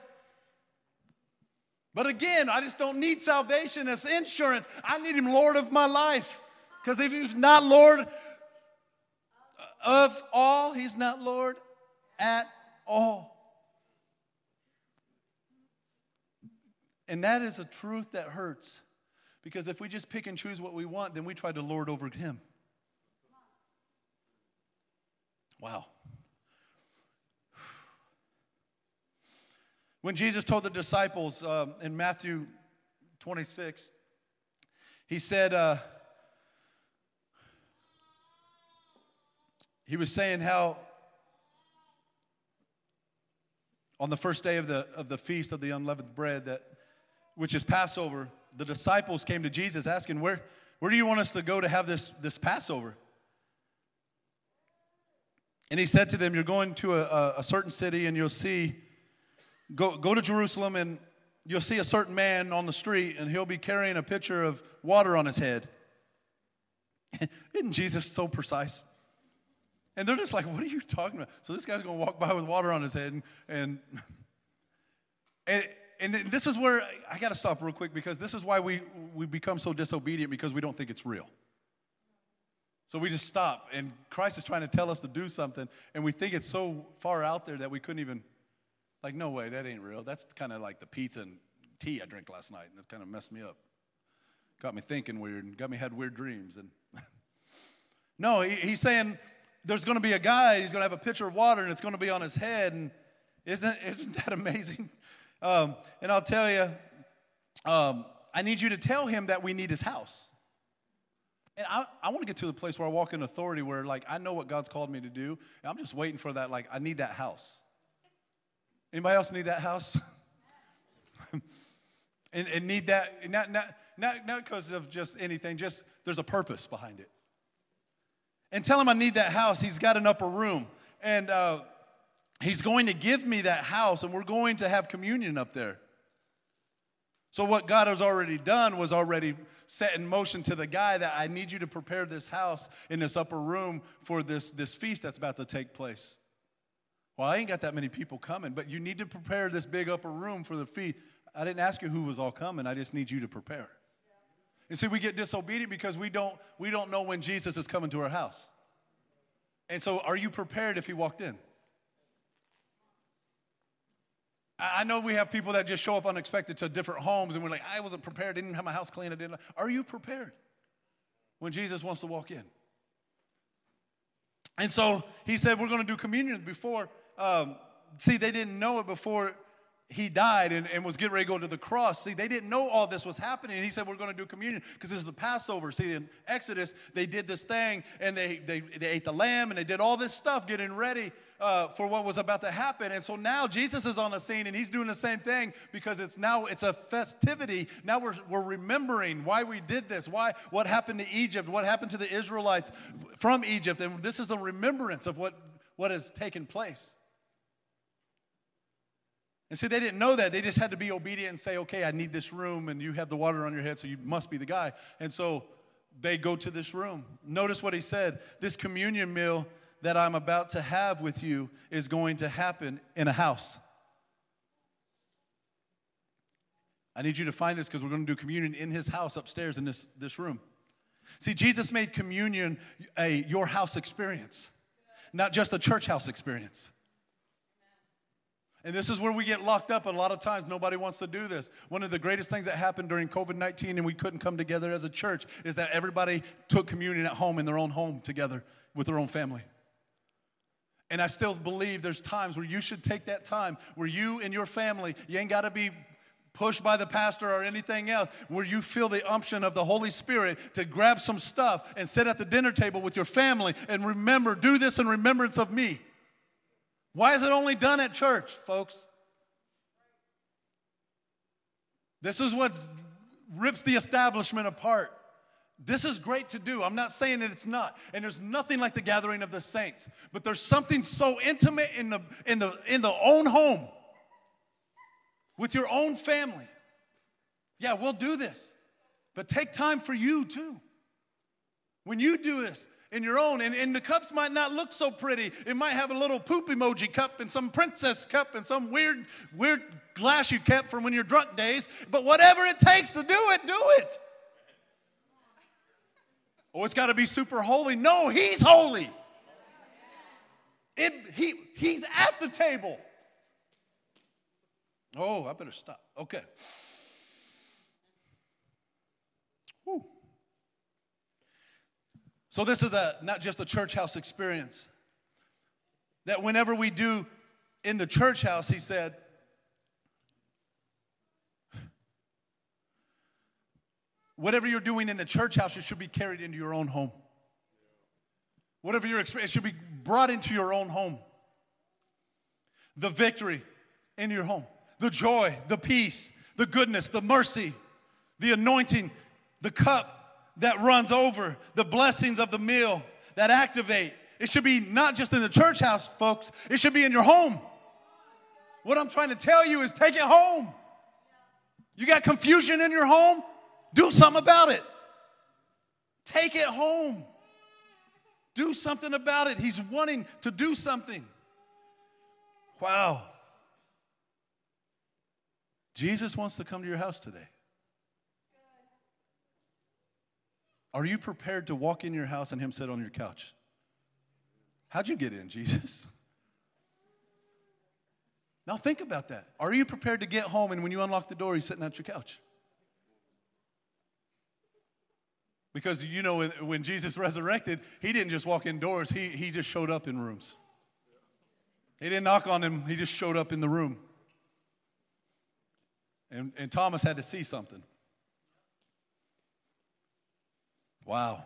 But again, I just don't need salvation as insurance. I need Him Lord of my life. Because if He's not Lord of all, He's not Lord at all. And that is a truth that hurts. Because if we just pick and choose what we want, then we try to lord over Him. Wow. When Jesus told the disciples uh, in Matthew twenty-six, He said, uh, He was saying how on the first day of the, of the feast of the unleavened bread, that, which is Passover, the disciples came to Jesus asking, where, where do you want us to go to have this, this Passover? And He said to them, you're going to a, a certain city and you'll see, go, go to Jerusalem and you'll see a certain man on the street and he'll be carrying a pitcher of water on his head. Isn't Jesus so precise? And they're just like, what are you talking about? So this guy's going to walk by with water on his head. And, and, and, and this is where, I got to stop real quick because this is why we, we become so disobedient, because we don't think it's real. So we just stop, and Christ is trying to tell us to do something, and we think it's so far out there that we couldn't even, like, no way, that ain't real. That's kind of like the pizza and tea I drank last night, and it kind of messed me up. Got me thinking weird, and got me had weird dreams. And no, he, he's saying there's going to be a guy, he's going to have a pitcher of water, and it's going to be on his head, and isn't, isn't that amazing? Um, and I'll tell you, um, I need you to tell him that we need his house. And I, I want to get to the place where I walk in authority where, like, I know what God's called me to do. And I'm just waiting for that, like, I need that house. Anybody else need that house? and, and need that, not not not not because of just anything, just there's a purpose behind it. And tell him I need that house. He's got an upper room. And uh, he's going to give me that house, and we're going to have communion up there. So what God has already done was already set in motion to the guy that I need you to prepare this house in this upper room for this, this feast that's about to take place. Well, I ain't got that many people coming, but you need to prepare this big upper room for the feast. I didn't ask you who was all coming. I just need you to prepare. And see, we get disobedient because we don't, we don't know when Jesus is coming to our house. And so are you prepared if he walked in? I know we have people that just show up unexpected to different homes, and we're like, I wasn't prepared, didn't have my house clean, I didn't. Are you prepared when Jesus wants to walk in? And so he said, we're going to do communion before. Um, see, they didn't know it before he died and, and was getting ready to go to the cross. See, they didn't know all this was happening. And he said, we're going to do communion because this is the Passover. See, in Exodus, they did this thing, and they, they, they ate the lamb, and they did all this stuff getting ready uh, for what was about to happen. And so now Jesus is on the scene, and he's doing the same thing because it's now it's a festivity. Now we're, we're remembering why we did this, why what happened to Egypt, what happened to the Israelites from Egypt. And this is a remembrance of what, what has taken place. And see, they didn't know that. They just had to be obedient and say, okay, I need this room, and you have the water on your head, so you must be the guy. And so they go to this room. Notice what he said. This communion meal that I'm about to have with you is going to happen in a house. I need you to find this because we're going to do communion in his house upstairs in this, this room. See, Jesus made communion a your house experience, not just a church house experience. And this is where we get locked up. A lot of times, nobody wants to do this. One of the greatest things that happened during covid nineteen and we couldn't come together as a church is that everybody took communion at home in their own home together with their own family. And I still believe there's times where you should take that time where you and your family, you ain't got to be pushed by the pastor or anything else, where you feel the unction of the Holy Spirit to grab some stuff and sit at the dinner table with your family and remember, do this in remembrance of me. Why is it only done at church, folks? This is what rips the establishment apart. This is great to do. I'm not saying that it's not. And there's nothing like the gathering of the saints. But there's something so intimate in the in the in the own home with your own family. Yeah, we'll do this. But take time for you too. When you do this, in your own, and, and the cups might not look so pretty. It might have a little poop emoji cup and some princess cup and some weird, weird glass you kept from when you're drunk days. But whatever it takes to do it, do it. Oh, it's got to be super holy. No, he's holy. It, he, he's at the table. Oh, I better stop. Okay. Whew. So this is a not just a church house experience. That whenever we do in the church house, he said, whatever you're doing in the church house, it should be carried into your own home. Whatever your experience, it should be brought into your own home. The victory in your home. The joy, the peace, the goodness, the mercy, the anointing, the cup that runs over, the blessings of the meal that activate. It should be not just in the church house, folks. It should be in your home. What I'm trying to tell you is take it home. You got confusion in your home? Do something about it. Take it home. Do something about it. He's wanting to do something. Wow. Jesus wants to come to your house today. Are you prepared to walk in your house and him sit on your couch? How'd you get in, Jesus? Now think about that. Are you prepared to get home and when you unlock the door, he's sitting at your couch? Because, you know, when, when Jesus resurrected, he didn't just walk indoors. He, he just showed up in rooms. He didn't knock on him. He just showed up in the room. And, and Thomas had to see something. Wow.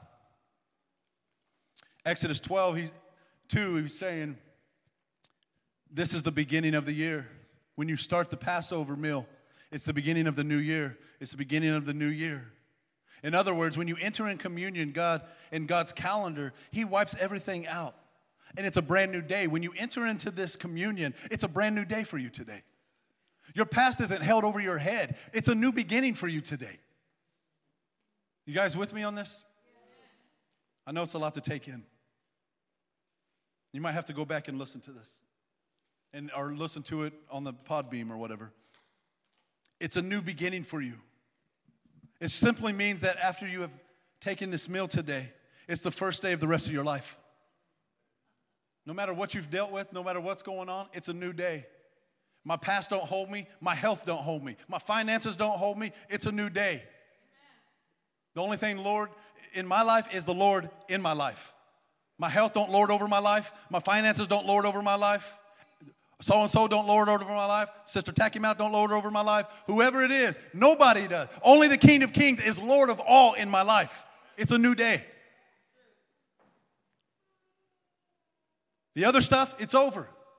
Exodus twelve, he, two, he's saying, this is the beginning of the year. When you start the Passover meal, it's the beginning of the new year. It's the beginning of the new year. In other words, when you enter in communion, God, in God's calendar, he wipes everything out. And it's a brand new day. When you enter into this communion, it's a brand new day for you today. Your past isn't held over your head. It's a new beginning for you today. You guys with me on this? I know it's a lot to take in. You might have to go back and listen to this, and or listen to it on the Podbeam or whatever. It's a new beginning for you. It simply means that after you have taken this meal today, it's the first day of the rest of your life. No matter what you've dealt with, no matter what's going on, it's a new day. My past don't hold me. My health don't hold me. My finances don't hold me. It's a new day. Amen. The only thing, Lord, in my life is the Lord in my life. My health don't lord over my life. My finances don't lord over my life. So-and-so don't lord over my life. Sister Tacky Mouth don't lord over my life. Whoever it is, nobody does. Only the King of Kings is Lord of all in my life. It's a new day. The other stuff, it's over.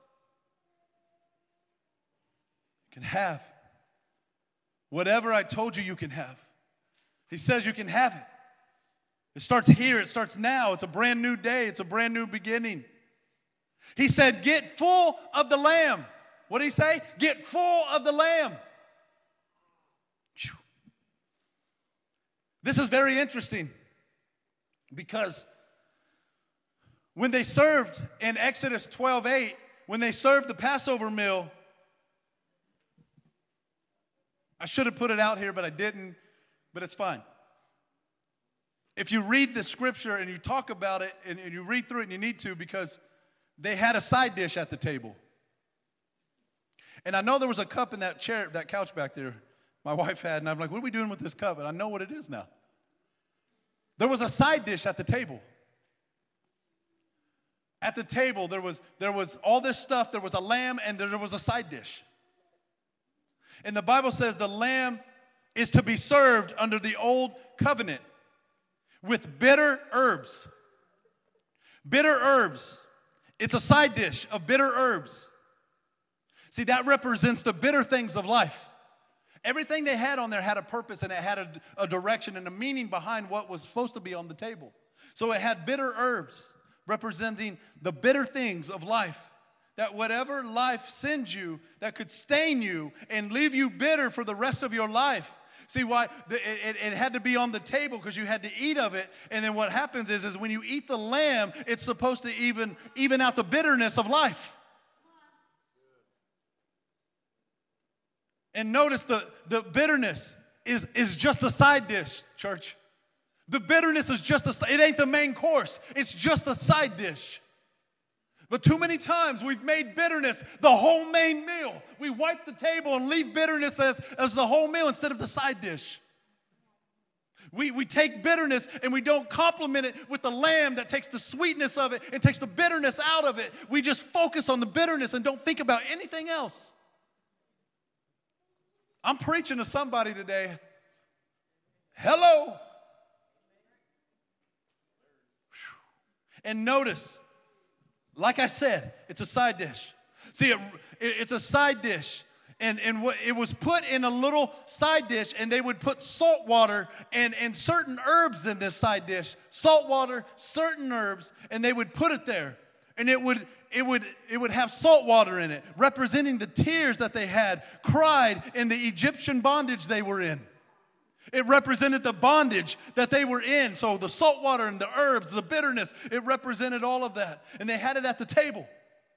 You can have whatever I told you you can have. He says you can have it. It starts here. It starts now. It's a brand new day. It's a brand new beginning. He said, get full of the Lamb. What did he say? Get full of the Lamb. Whew. This is very interesting because when they served in Exodus twelve eight, when they served the Passover meal, I should have put it out here, but I didn't, but it's fine. If you read the scripture and you talk about it and, and you read through it, and you need to, because they had a side dish at the table. And I know there was a cup in that chair, that couch back there my wife had, and I'm like, what are we doing with this cup? And I know what it is now. There was a side dish at the table. At the table, there was, there was all this stuff. There was a lamb, and there was a side dish. And the Bible says the lamb is to be served under the old covenant with bitter herbs. Bitter herbs. It's a side dish of bitter herbs. See, that represents the bitter things of life. Everything they had on there had a purpose, and it had a, a direction and a meaning behind what was supposed to be on the table. So it had bitter herbs representing the bitter things of life. That whatever life sends you that could stain you and leave you bitter for the rest of your life. See why the, it, it had to be on the table, because you had to eat of it. And then what happens is, is when you eat the lamb, it's supposed to even, even out the bitterness of life. And notice the, the bitterness is, is just a side dish, church. The bitterness is just a, it ain't the main course. It's just a side dish. But too many times we've made bitterness the whole main meal. We wipe the table and leave bitterness as, as the whole meal instead of the side dish. We, we take bitterness and we don't complement it with the lamb that takes the sweetness of it and takes the bitterness out of it. We just focus on the bitterness and don't think about anything else. I'm preaching to somebody today. Hello. And notice, like I said, it's a side dish. See, it, it, it's a side dish. And, and what, it was put in a little side dish, and they would put salt water and, and certain herbs in this side dish. Salt water, certain herbs, and they would put it there. And it would, it would, it would have salt water in it, representing the tears that they had cried in the Egyptian bondage they were in. It represented the bondage that they were in. So the salt water and the herbs, the bitterness, it represented all of that. And they had it at the table.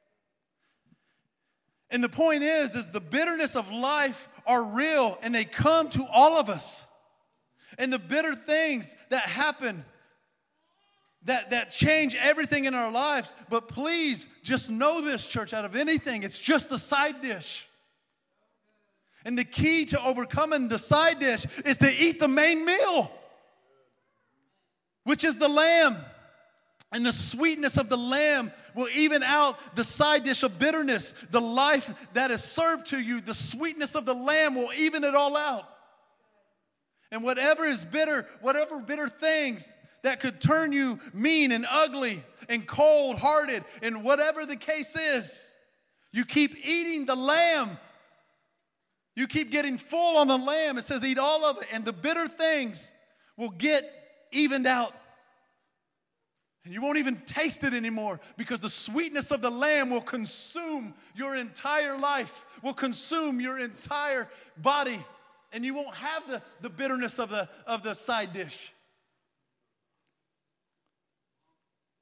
And the point is, is the bitterness of life are real, and they come to all of us. And the bitter things that happen, that, that change everything in our lives. But please, just know this, church, out of anything, it's just the side dish. And the key to overcoming the side dish is to eat the main meal, which is the lamb. And the sweetness of the lamb will even out the side dish of bitterness. The life that is served to you, the sweetness of the lamb will even it all out. And whatever is bitter, whatever bitter things that could turn you mean and ugly and cold-hearted, and whatever the case is, you keep eating the lamb. You keep getting full on the lamb. It says eat all of it, and the bitter things will get evened out. And you won't even taste it anymore, because the sweetness of the lamb will consume your entire life, will consume your entire body. And you won't have the, the bitterness of the, of the side dish.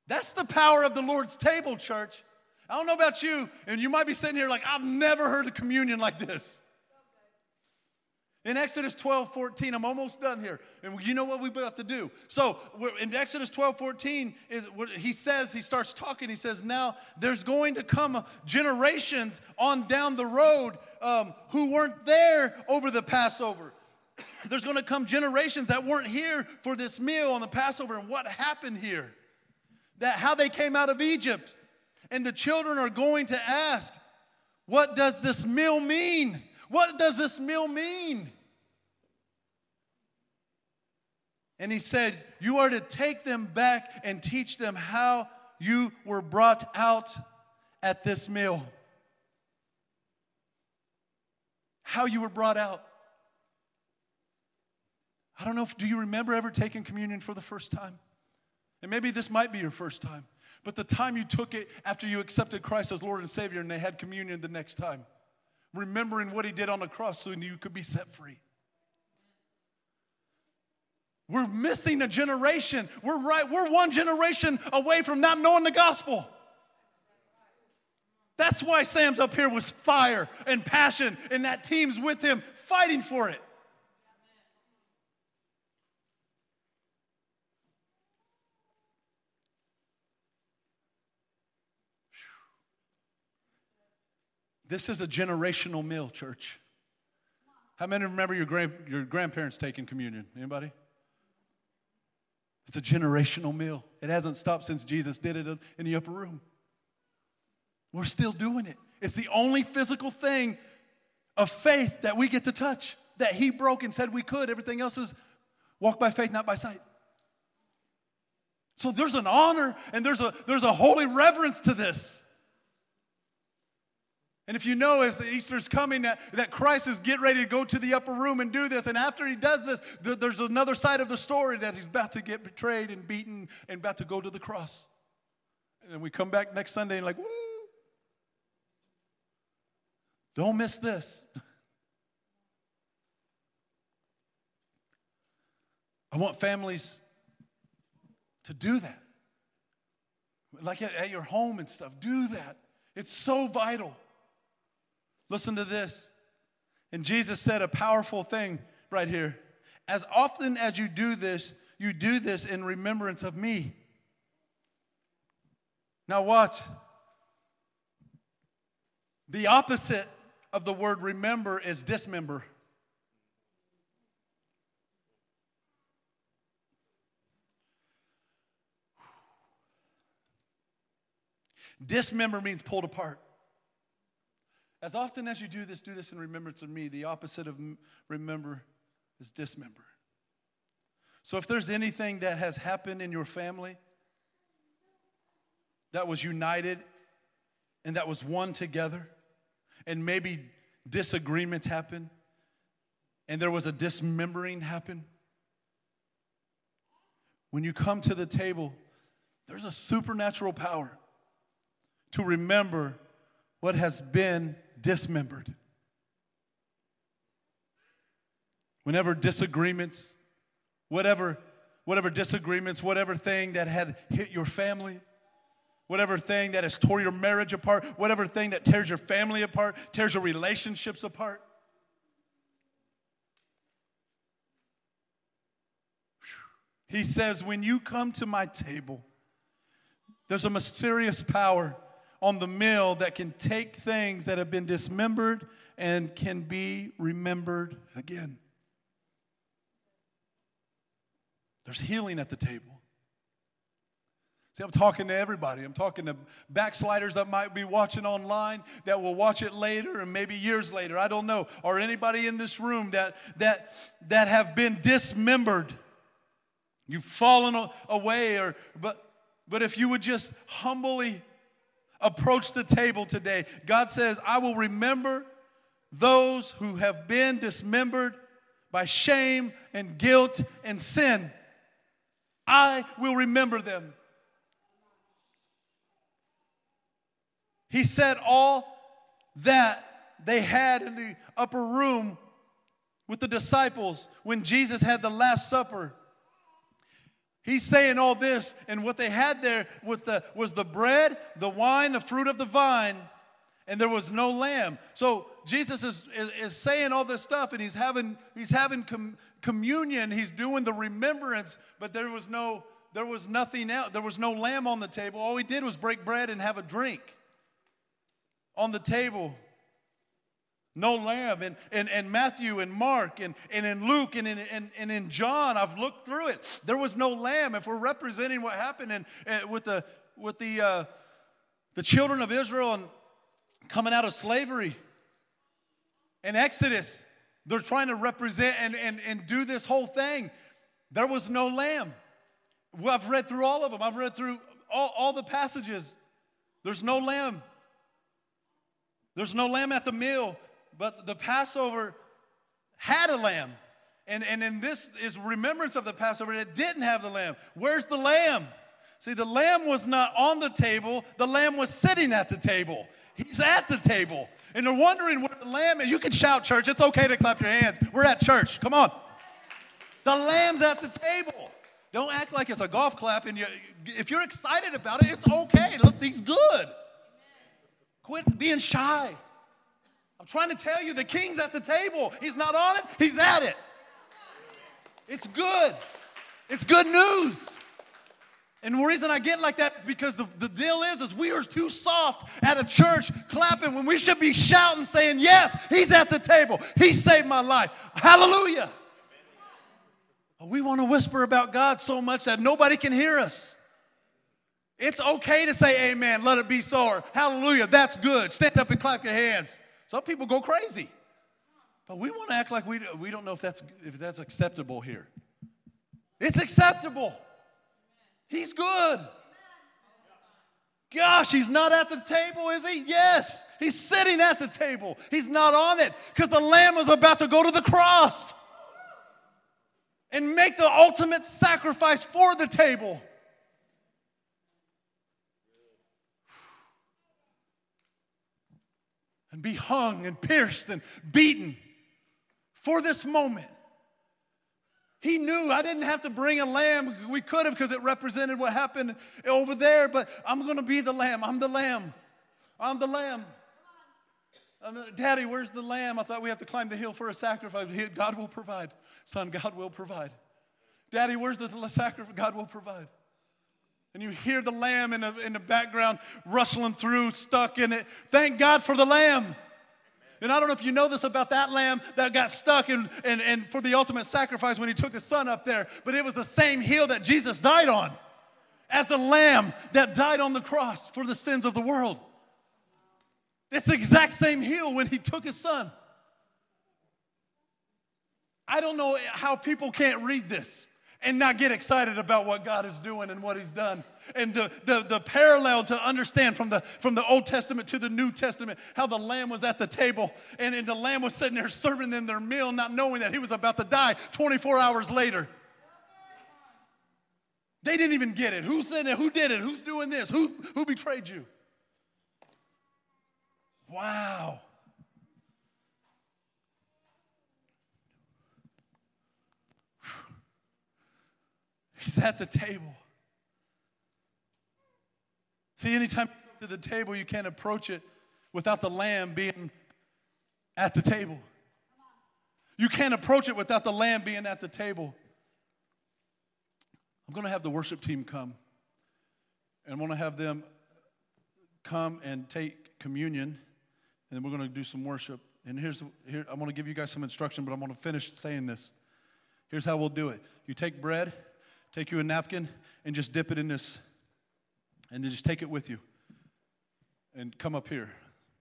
That's the power of the Lord's table, church. I don't know about you, and you might be sitting here like, I've never heard of communion like this. In Exodus twelve fourteen, I'm almost done here. And you know what we've got to do. So we're, in Exodus twelve fourteen, is, he says, he starts talking, he says, now there's going to come generations on down the road um, who weren't there over the Passover. There's going to come generations that weren't here for this meal on the Passover. And what happened here? That how they came out of Egypt. And the children are going to ask, what does this meal mean? What does this meal mean? And he said, you are to take them back and teach them how you were brought out at this meal. How you were brought out. I don't know if, do you remember ever taking communion for the first time? And maybe this might be your first time. But the time you took it after you accepted Christ as Lord and Savior and they had communion the next time. Remembering what he did on the cross so you could be set free. We're missing a generation. We're right. We're one generation away from not knowing the gospel. That's why Sam's up here with fire and passion, and that team's with him fighting for it. This is a generational meal, church. How many remember your grand, your grandparents taking communion? Anybody? It's a generational meal. It hasn't stopped since Jesus did it in the upper room. We're still doing it. It's the only physical thing of faith that we get to touch, that he broke and said we could. Everything else is walk by faith, not by sight. So there's an honor and there's a, there's a holy reverence to this. And if you know as Easter's coming that, that Christ is getting ready to go to the upper room and do this, and after he does this, th- there's another side of the story that he's about to get betrayed and beaten and about to go to the cross. And then we come back next Sunday and like, woo! Don't miss this. I want families to do that. Like at, at your home and stuff, do that. It's so vital. Listen to this. And Jesus said a powerful thing right here. As often as you do this, you do this in remembrance of me. Now watch. The opposite of the word remember is dismember. Dismember means pulled apart. As often as you do this, do this in remembrance of me. The opposite of remember is dismember. So if there's anything that has happened in your family that was united and that was one together, and maybe disagreements happen, and there was a dismembering happen, when you come to the table, there's a supernatural power to remember what has been dismembered. Whenever disagreements, whatever, whatever disagreements, whatever thing that had hit your family, whatever thing that has tore your marriage apart, whatever thing that tears your family apart, tears your relationships apart. He says, when you come to my table, there's a mysterious power on the meal that can take things that have been dismembered and can be remembered again. There's healing at the table. See, I'm talking to everybody. I'm talking to backsliders that might be watching online, that will watch it later and maybe years later. I don't know. Or anybody in this room that that that have been dismembered. You've fallen away, or but but if you would just humbly approach the table today, God says, I will remember those who have been dismembered by shame and guilt and sin. I will remember them. He said all that they had in the upper room with the disciples when Jesus had the Last Supper. He's saying all this, and what they had there with the, was the bread, the wine, the fruit of the vine, and there was no lamb. So Jesus is, is, is saying all this stuff, and he's having, he's having com, communion. He's doing the remembrance, but there was no, there was nothing else. There was no lamb on the table. All he did was break bread and have a drink on the table. No lamb. And, and, and Matthew and Mark and, and in Luke and in, and, and in John, I've looked through it. There was no lamb. If we're representing what happened in, uh, with the, with the, uh, the children of Israel and coming out of slavery in Exodus, they're trying to represent and, and, and do this whole thing. There was no lamb. Well, I've read through all of them. I've read through all, all the passages. There's no lamb. There's no lamb at the meal. But the Passover had a lamb. And, and in this is remembrance of the Passover that didn't have the lamb. Where's the lamb? See, the lamb was not on the table. The lamb was sitting at the table. He's at the table. And they're wondering where the lamb is. You can shout, church. It's okay to clap your hands. We're at church. Come on. The lamb's at the table. Don't act like it's a golf clap. And you, if you're excited about it, it's okay. Look, he's good. Quit being shy. I'm trying to tell you, the king's at the table. He's not on it, he's at it. It's good. It's good news. And the reason I get like that is because the, the deal is, is we are too soft at a church clapping when we should be shouting, saying, yes, he's at the table. He saved my life. Hallelujah. We want to whisper about God so much that nobody can hear us. It's okay to say amen, let it be so, or hallelujah, that's good. Stand up and clap your hands. Some people go crazy. But we want to act like we, we don't know if that's, if that's acceptable here. It's acceptable. He's good. Gosh, he's not at the table, is he? Yes, he's sitting at the table. He's not on it because the lamb was about to go to the cross and make the ultimate sacrifice for the table. And be hung and pierced and beaten for this moment. He knew I didn't have to bring a lamb. We could have because it represented what happened over there, but I'm going to be the lamb. I'm the lamb. I'm the lamb. I'm, Daddy, where's the lamb? I thought we have to climb the hill for a sacrifice. God will provide. Son, God will provide. Daddy, where's the sacrifice? God will provide. And you hear the lamb in the, in the background rustling through, stuck in it. Thank God for the lamb. Amen. And I don't know if you know this about that lamb that got stuck in, in, in for the ultimate sacrifice when he took his son up there. But it was the same hill that Jesus died on as the lamb that died on the cross for the sins of the world. It's the exact same hill when he took his son. I don't know how people can't read this and not get excited about what God is doing and what he's done. And the, the, the parallel to understand from the, from the Old Testament to the New Testament, how the lamb was at the table and, and the lamb was sitting there serving them their meal, not knowing that he was about to die twenty-four hours later. They didn't even get it. Who said it? Who did it? Who's doing this? Who, who betrayed you? Wow. He's at the table. See, anytime you go to the table, you can't approach it without the lamb being at the table. You can't approach it without the lamb being at the table. I'm going to have the worship team come. And I'm going to have them come and take communion. And then we're going to do some worship. And here's, here, I'm going to give you guys some instruction, but I'm going to finish saying this. Here's how we'll do it. You take bread. Take you a napkin and just dip it in this. And then just take it with you. And come up here.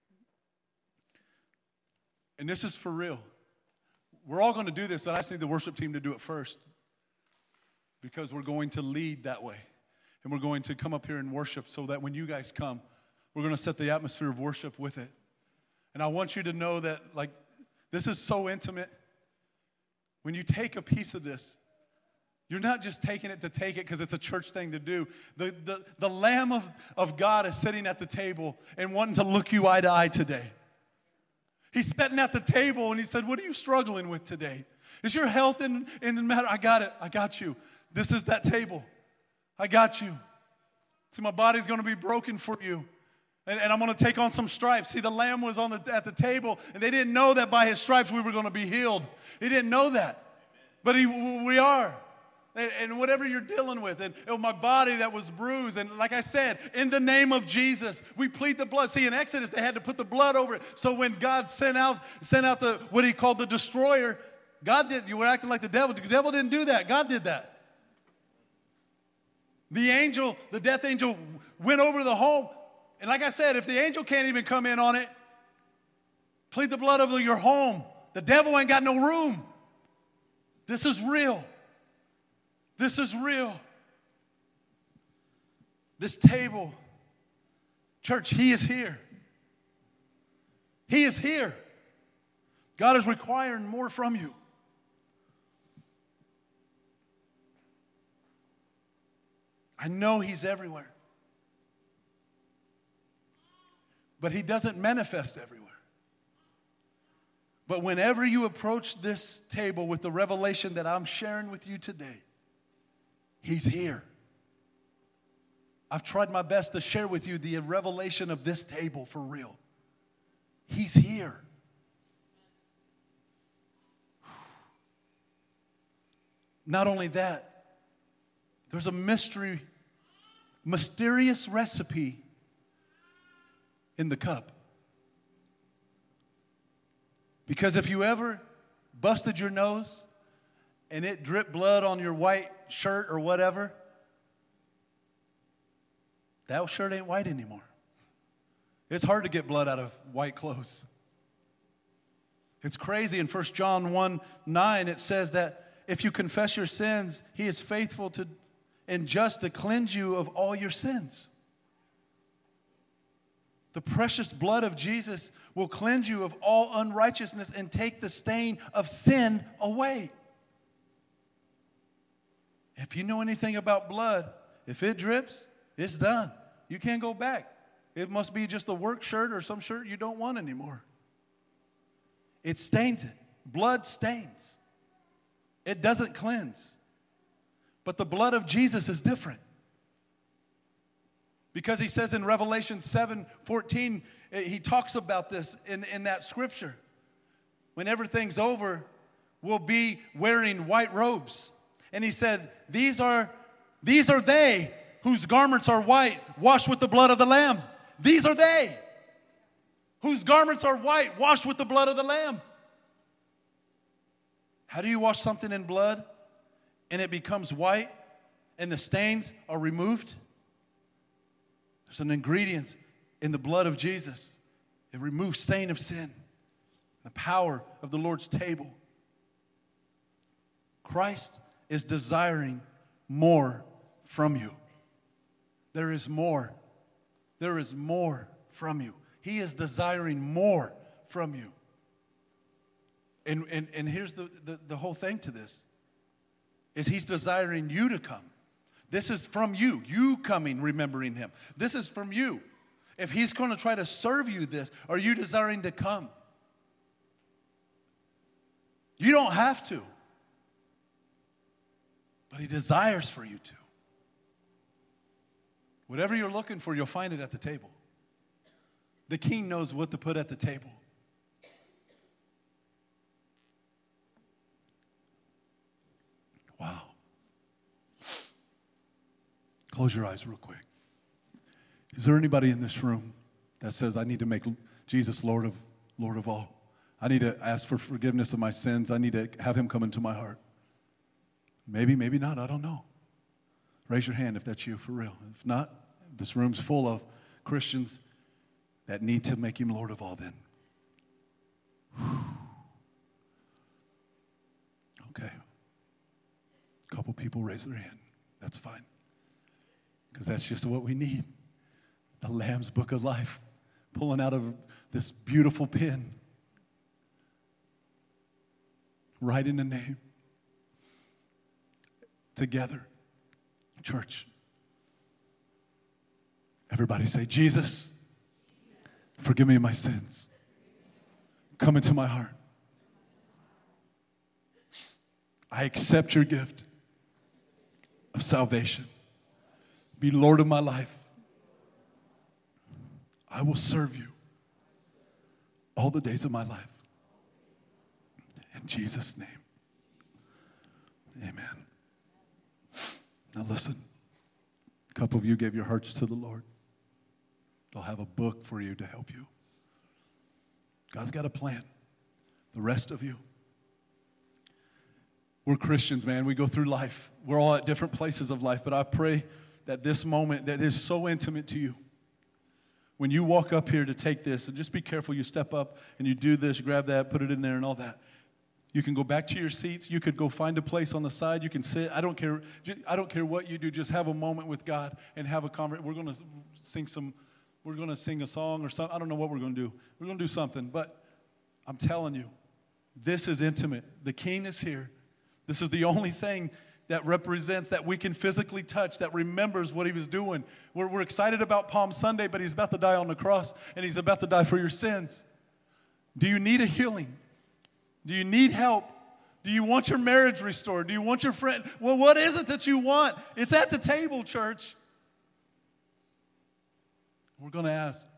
And this is for real. We're all going to do this, but I just need the worship team to do it first. Because we're going to lead that way. And we're going to come up here and worship so that when you guys come, we're going to set the atmosphere of worship with it. And I want you to know that, like, this is so intimate. When you take a piece of this, you're not just taking it to take it because it's a church thing to do. The, the, the Lamb of, of God is sitting at the table and wanting to look you eye to eye today. He's sitting at the table and he said, what are you struggling with today? Is your health in, in the matter? I got it. I got you. This is that table. I got you. See, my body's going to be broken for you. And, and I'm going to take on some stripes. See, the lamb was on the, at the table, and they didn't know that by his stripes we were going to be healed. He didn't know that. But he, we are. And, and whatever you're dealing with, and, and my body that was bruised, and like I said, in the name of Jesus, we plead the blood. See, in Exodus, they had to put the blood over it. So when God sent out, sent out the what he called the destroyer, God did. You were acting like the devil. The devil didn't do that. God did that. The angel, the death angel, went over the home. And like I said, if the angel can't even come in on it, plead the blood over your home. The devil ain't got no room. This is real. This is real. This table, church, he is here. He is here. God is requiring more from you. I know he's everywhere. But he doesn't manifest everywhere. But whenever you approach this table with the revelation that I'm sharing with you today, he's here. I've tried my best to share with you the revelation of this table for real. He's here. Not only that, there's a mystery, mysterious recipe in the cup. Because if you ever busted your nose and it dripped blood on your white shirt or whatever, that shirt ain't white anymore. It's hard to get blood out of white clothes. It's crazy. In First John one nine, it says that if you confess your sins, he is faithful to and just to cleanse you of all your sins. The precious blood of Jesus will cleanse you of all unrighteousness and take the stain of sin away. If you know anything about blood, if it drips, it's done. You can't go back. It must be just a work shirt or some shirt you don't want anymore. It stains it. Blood stains. It doesn't cleanse. But the blood of Jesus is different. Because he says in Revelation seven fourteen, he talks about this in, in that scripture. When everything's over, we'll be wearing white robes. And he said, these are, these are they whose garments are white, washed with the blood of the Lamb. These are they whose garments are white, washed with the blood of the Lamb. How do you wash something in blood and it becomes white and the stains are removed? There's an ingredient in the blood of Jesus. It removes stain of sin. The power of the Lord's table. Christ is desiring more from you. There is more. There is more from you. He is desiring more from you. And, and, and here's the, the, the whole thing to this. Is he's desiring you to come. This is from you. You coming, remembering him. This is from you. If he's going to try to serve you this, are you desiring to come? You don't have to. But he desires for you to. Whatever you're looking for, you'll find it at the table. The king knows what to put at the table. Wow. Close your eyes real quick. Is there anybody in this room that says, I need to make Jesus Lord of, Lord of all? I need to ask for forgiveness of my sins. I need to have him come into my heart. Maybe, maybe not. I don't know. Raise your hand if that's you for real. If not, this room's full of Christians that need to make him Lord of all then. Whew. Okay. A couple people raise their hand. That's fine. Because that's just what we need. The Lamb's Book of Life. Pulling out of this beautiful pen. Writing a name. Together. Church. Everybody say, Jesus, forgive me my sins. Come into my heart. I accept your gift of salvation. be Lord of my life. I will serve you all the days of my life. In Jesus' name, amen. Now listen, a couple of you gave your hearts to the Lord. They'll have a book for you to help you. God's got a plan. The rest of you, we're Christians, man. We go through life. We're all at different places of life, but I pray that this moment that is so intimate to you, when you walk up here to take this, and just be careful, you step up and you do this, grab that, put it in there and all that. You can go back to your seats. You could go find a place on the side. You can sit. I don't care. I don't care what you do. Just have a moment with God and have a conversation. We're going to sing some, we're going to sing a song or something. I don't know what we're going to do. We're going to do something, but I'm telling you, this is intimate. The King is here. This is the only thing that represents, that we can physically touch, that remembers what he was doing. We're, we're excited about Palm Sunday, but he's about to die on the cross, and he's about to die for your sins. Do you need a healing? Do you need help? Do you want your marriage restored? Do you want your friend? Well, what is it that you want? It's at the table, church. We're going to ask.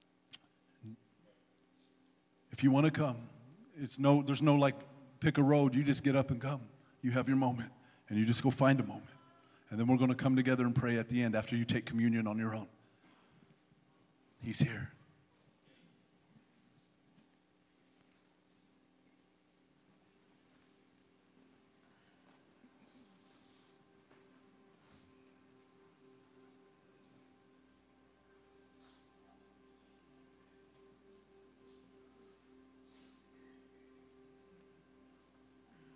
If you want to come, it's no, there's no like pick a road. You just get up and come. You have your moment, and you just go find a moment. And then we're going to come together and pray at the end after you take communion on your own. He's here.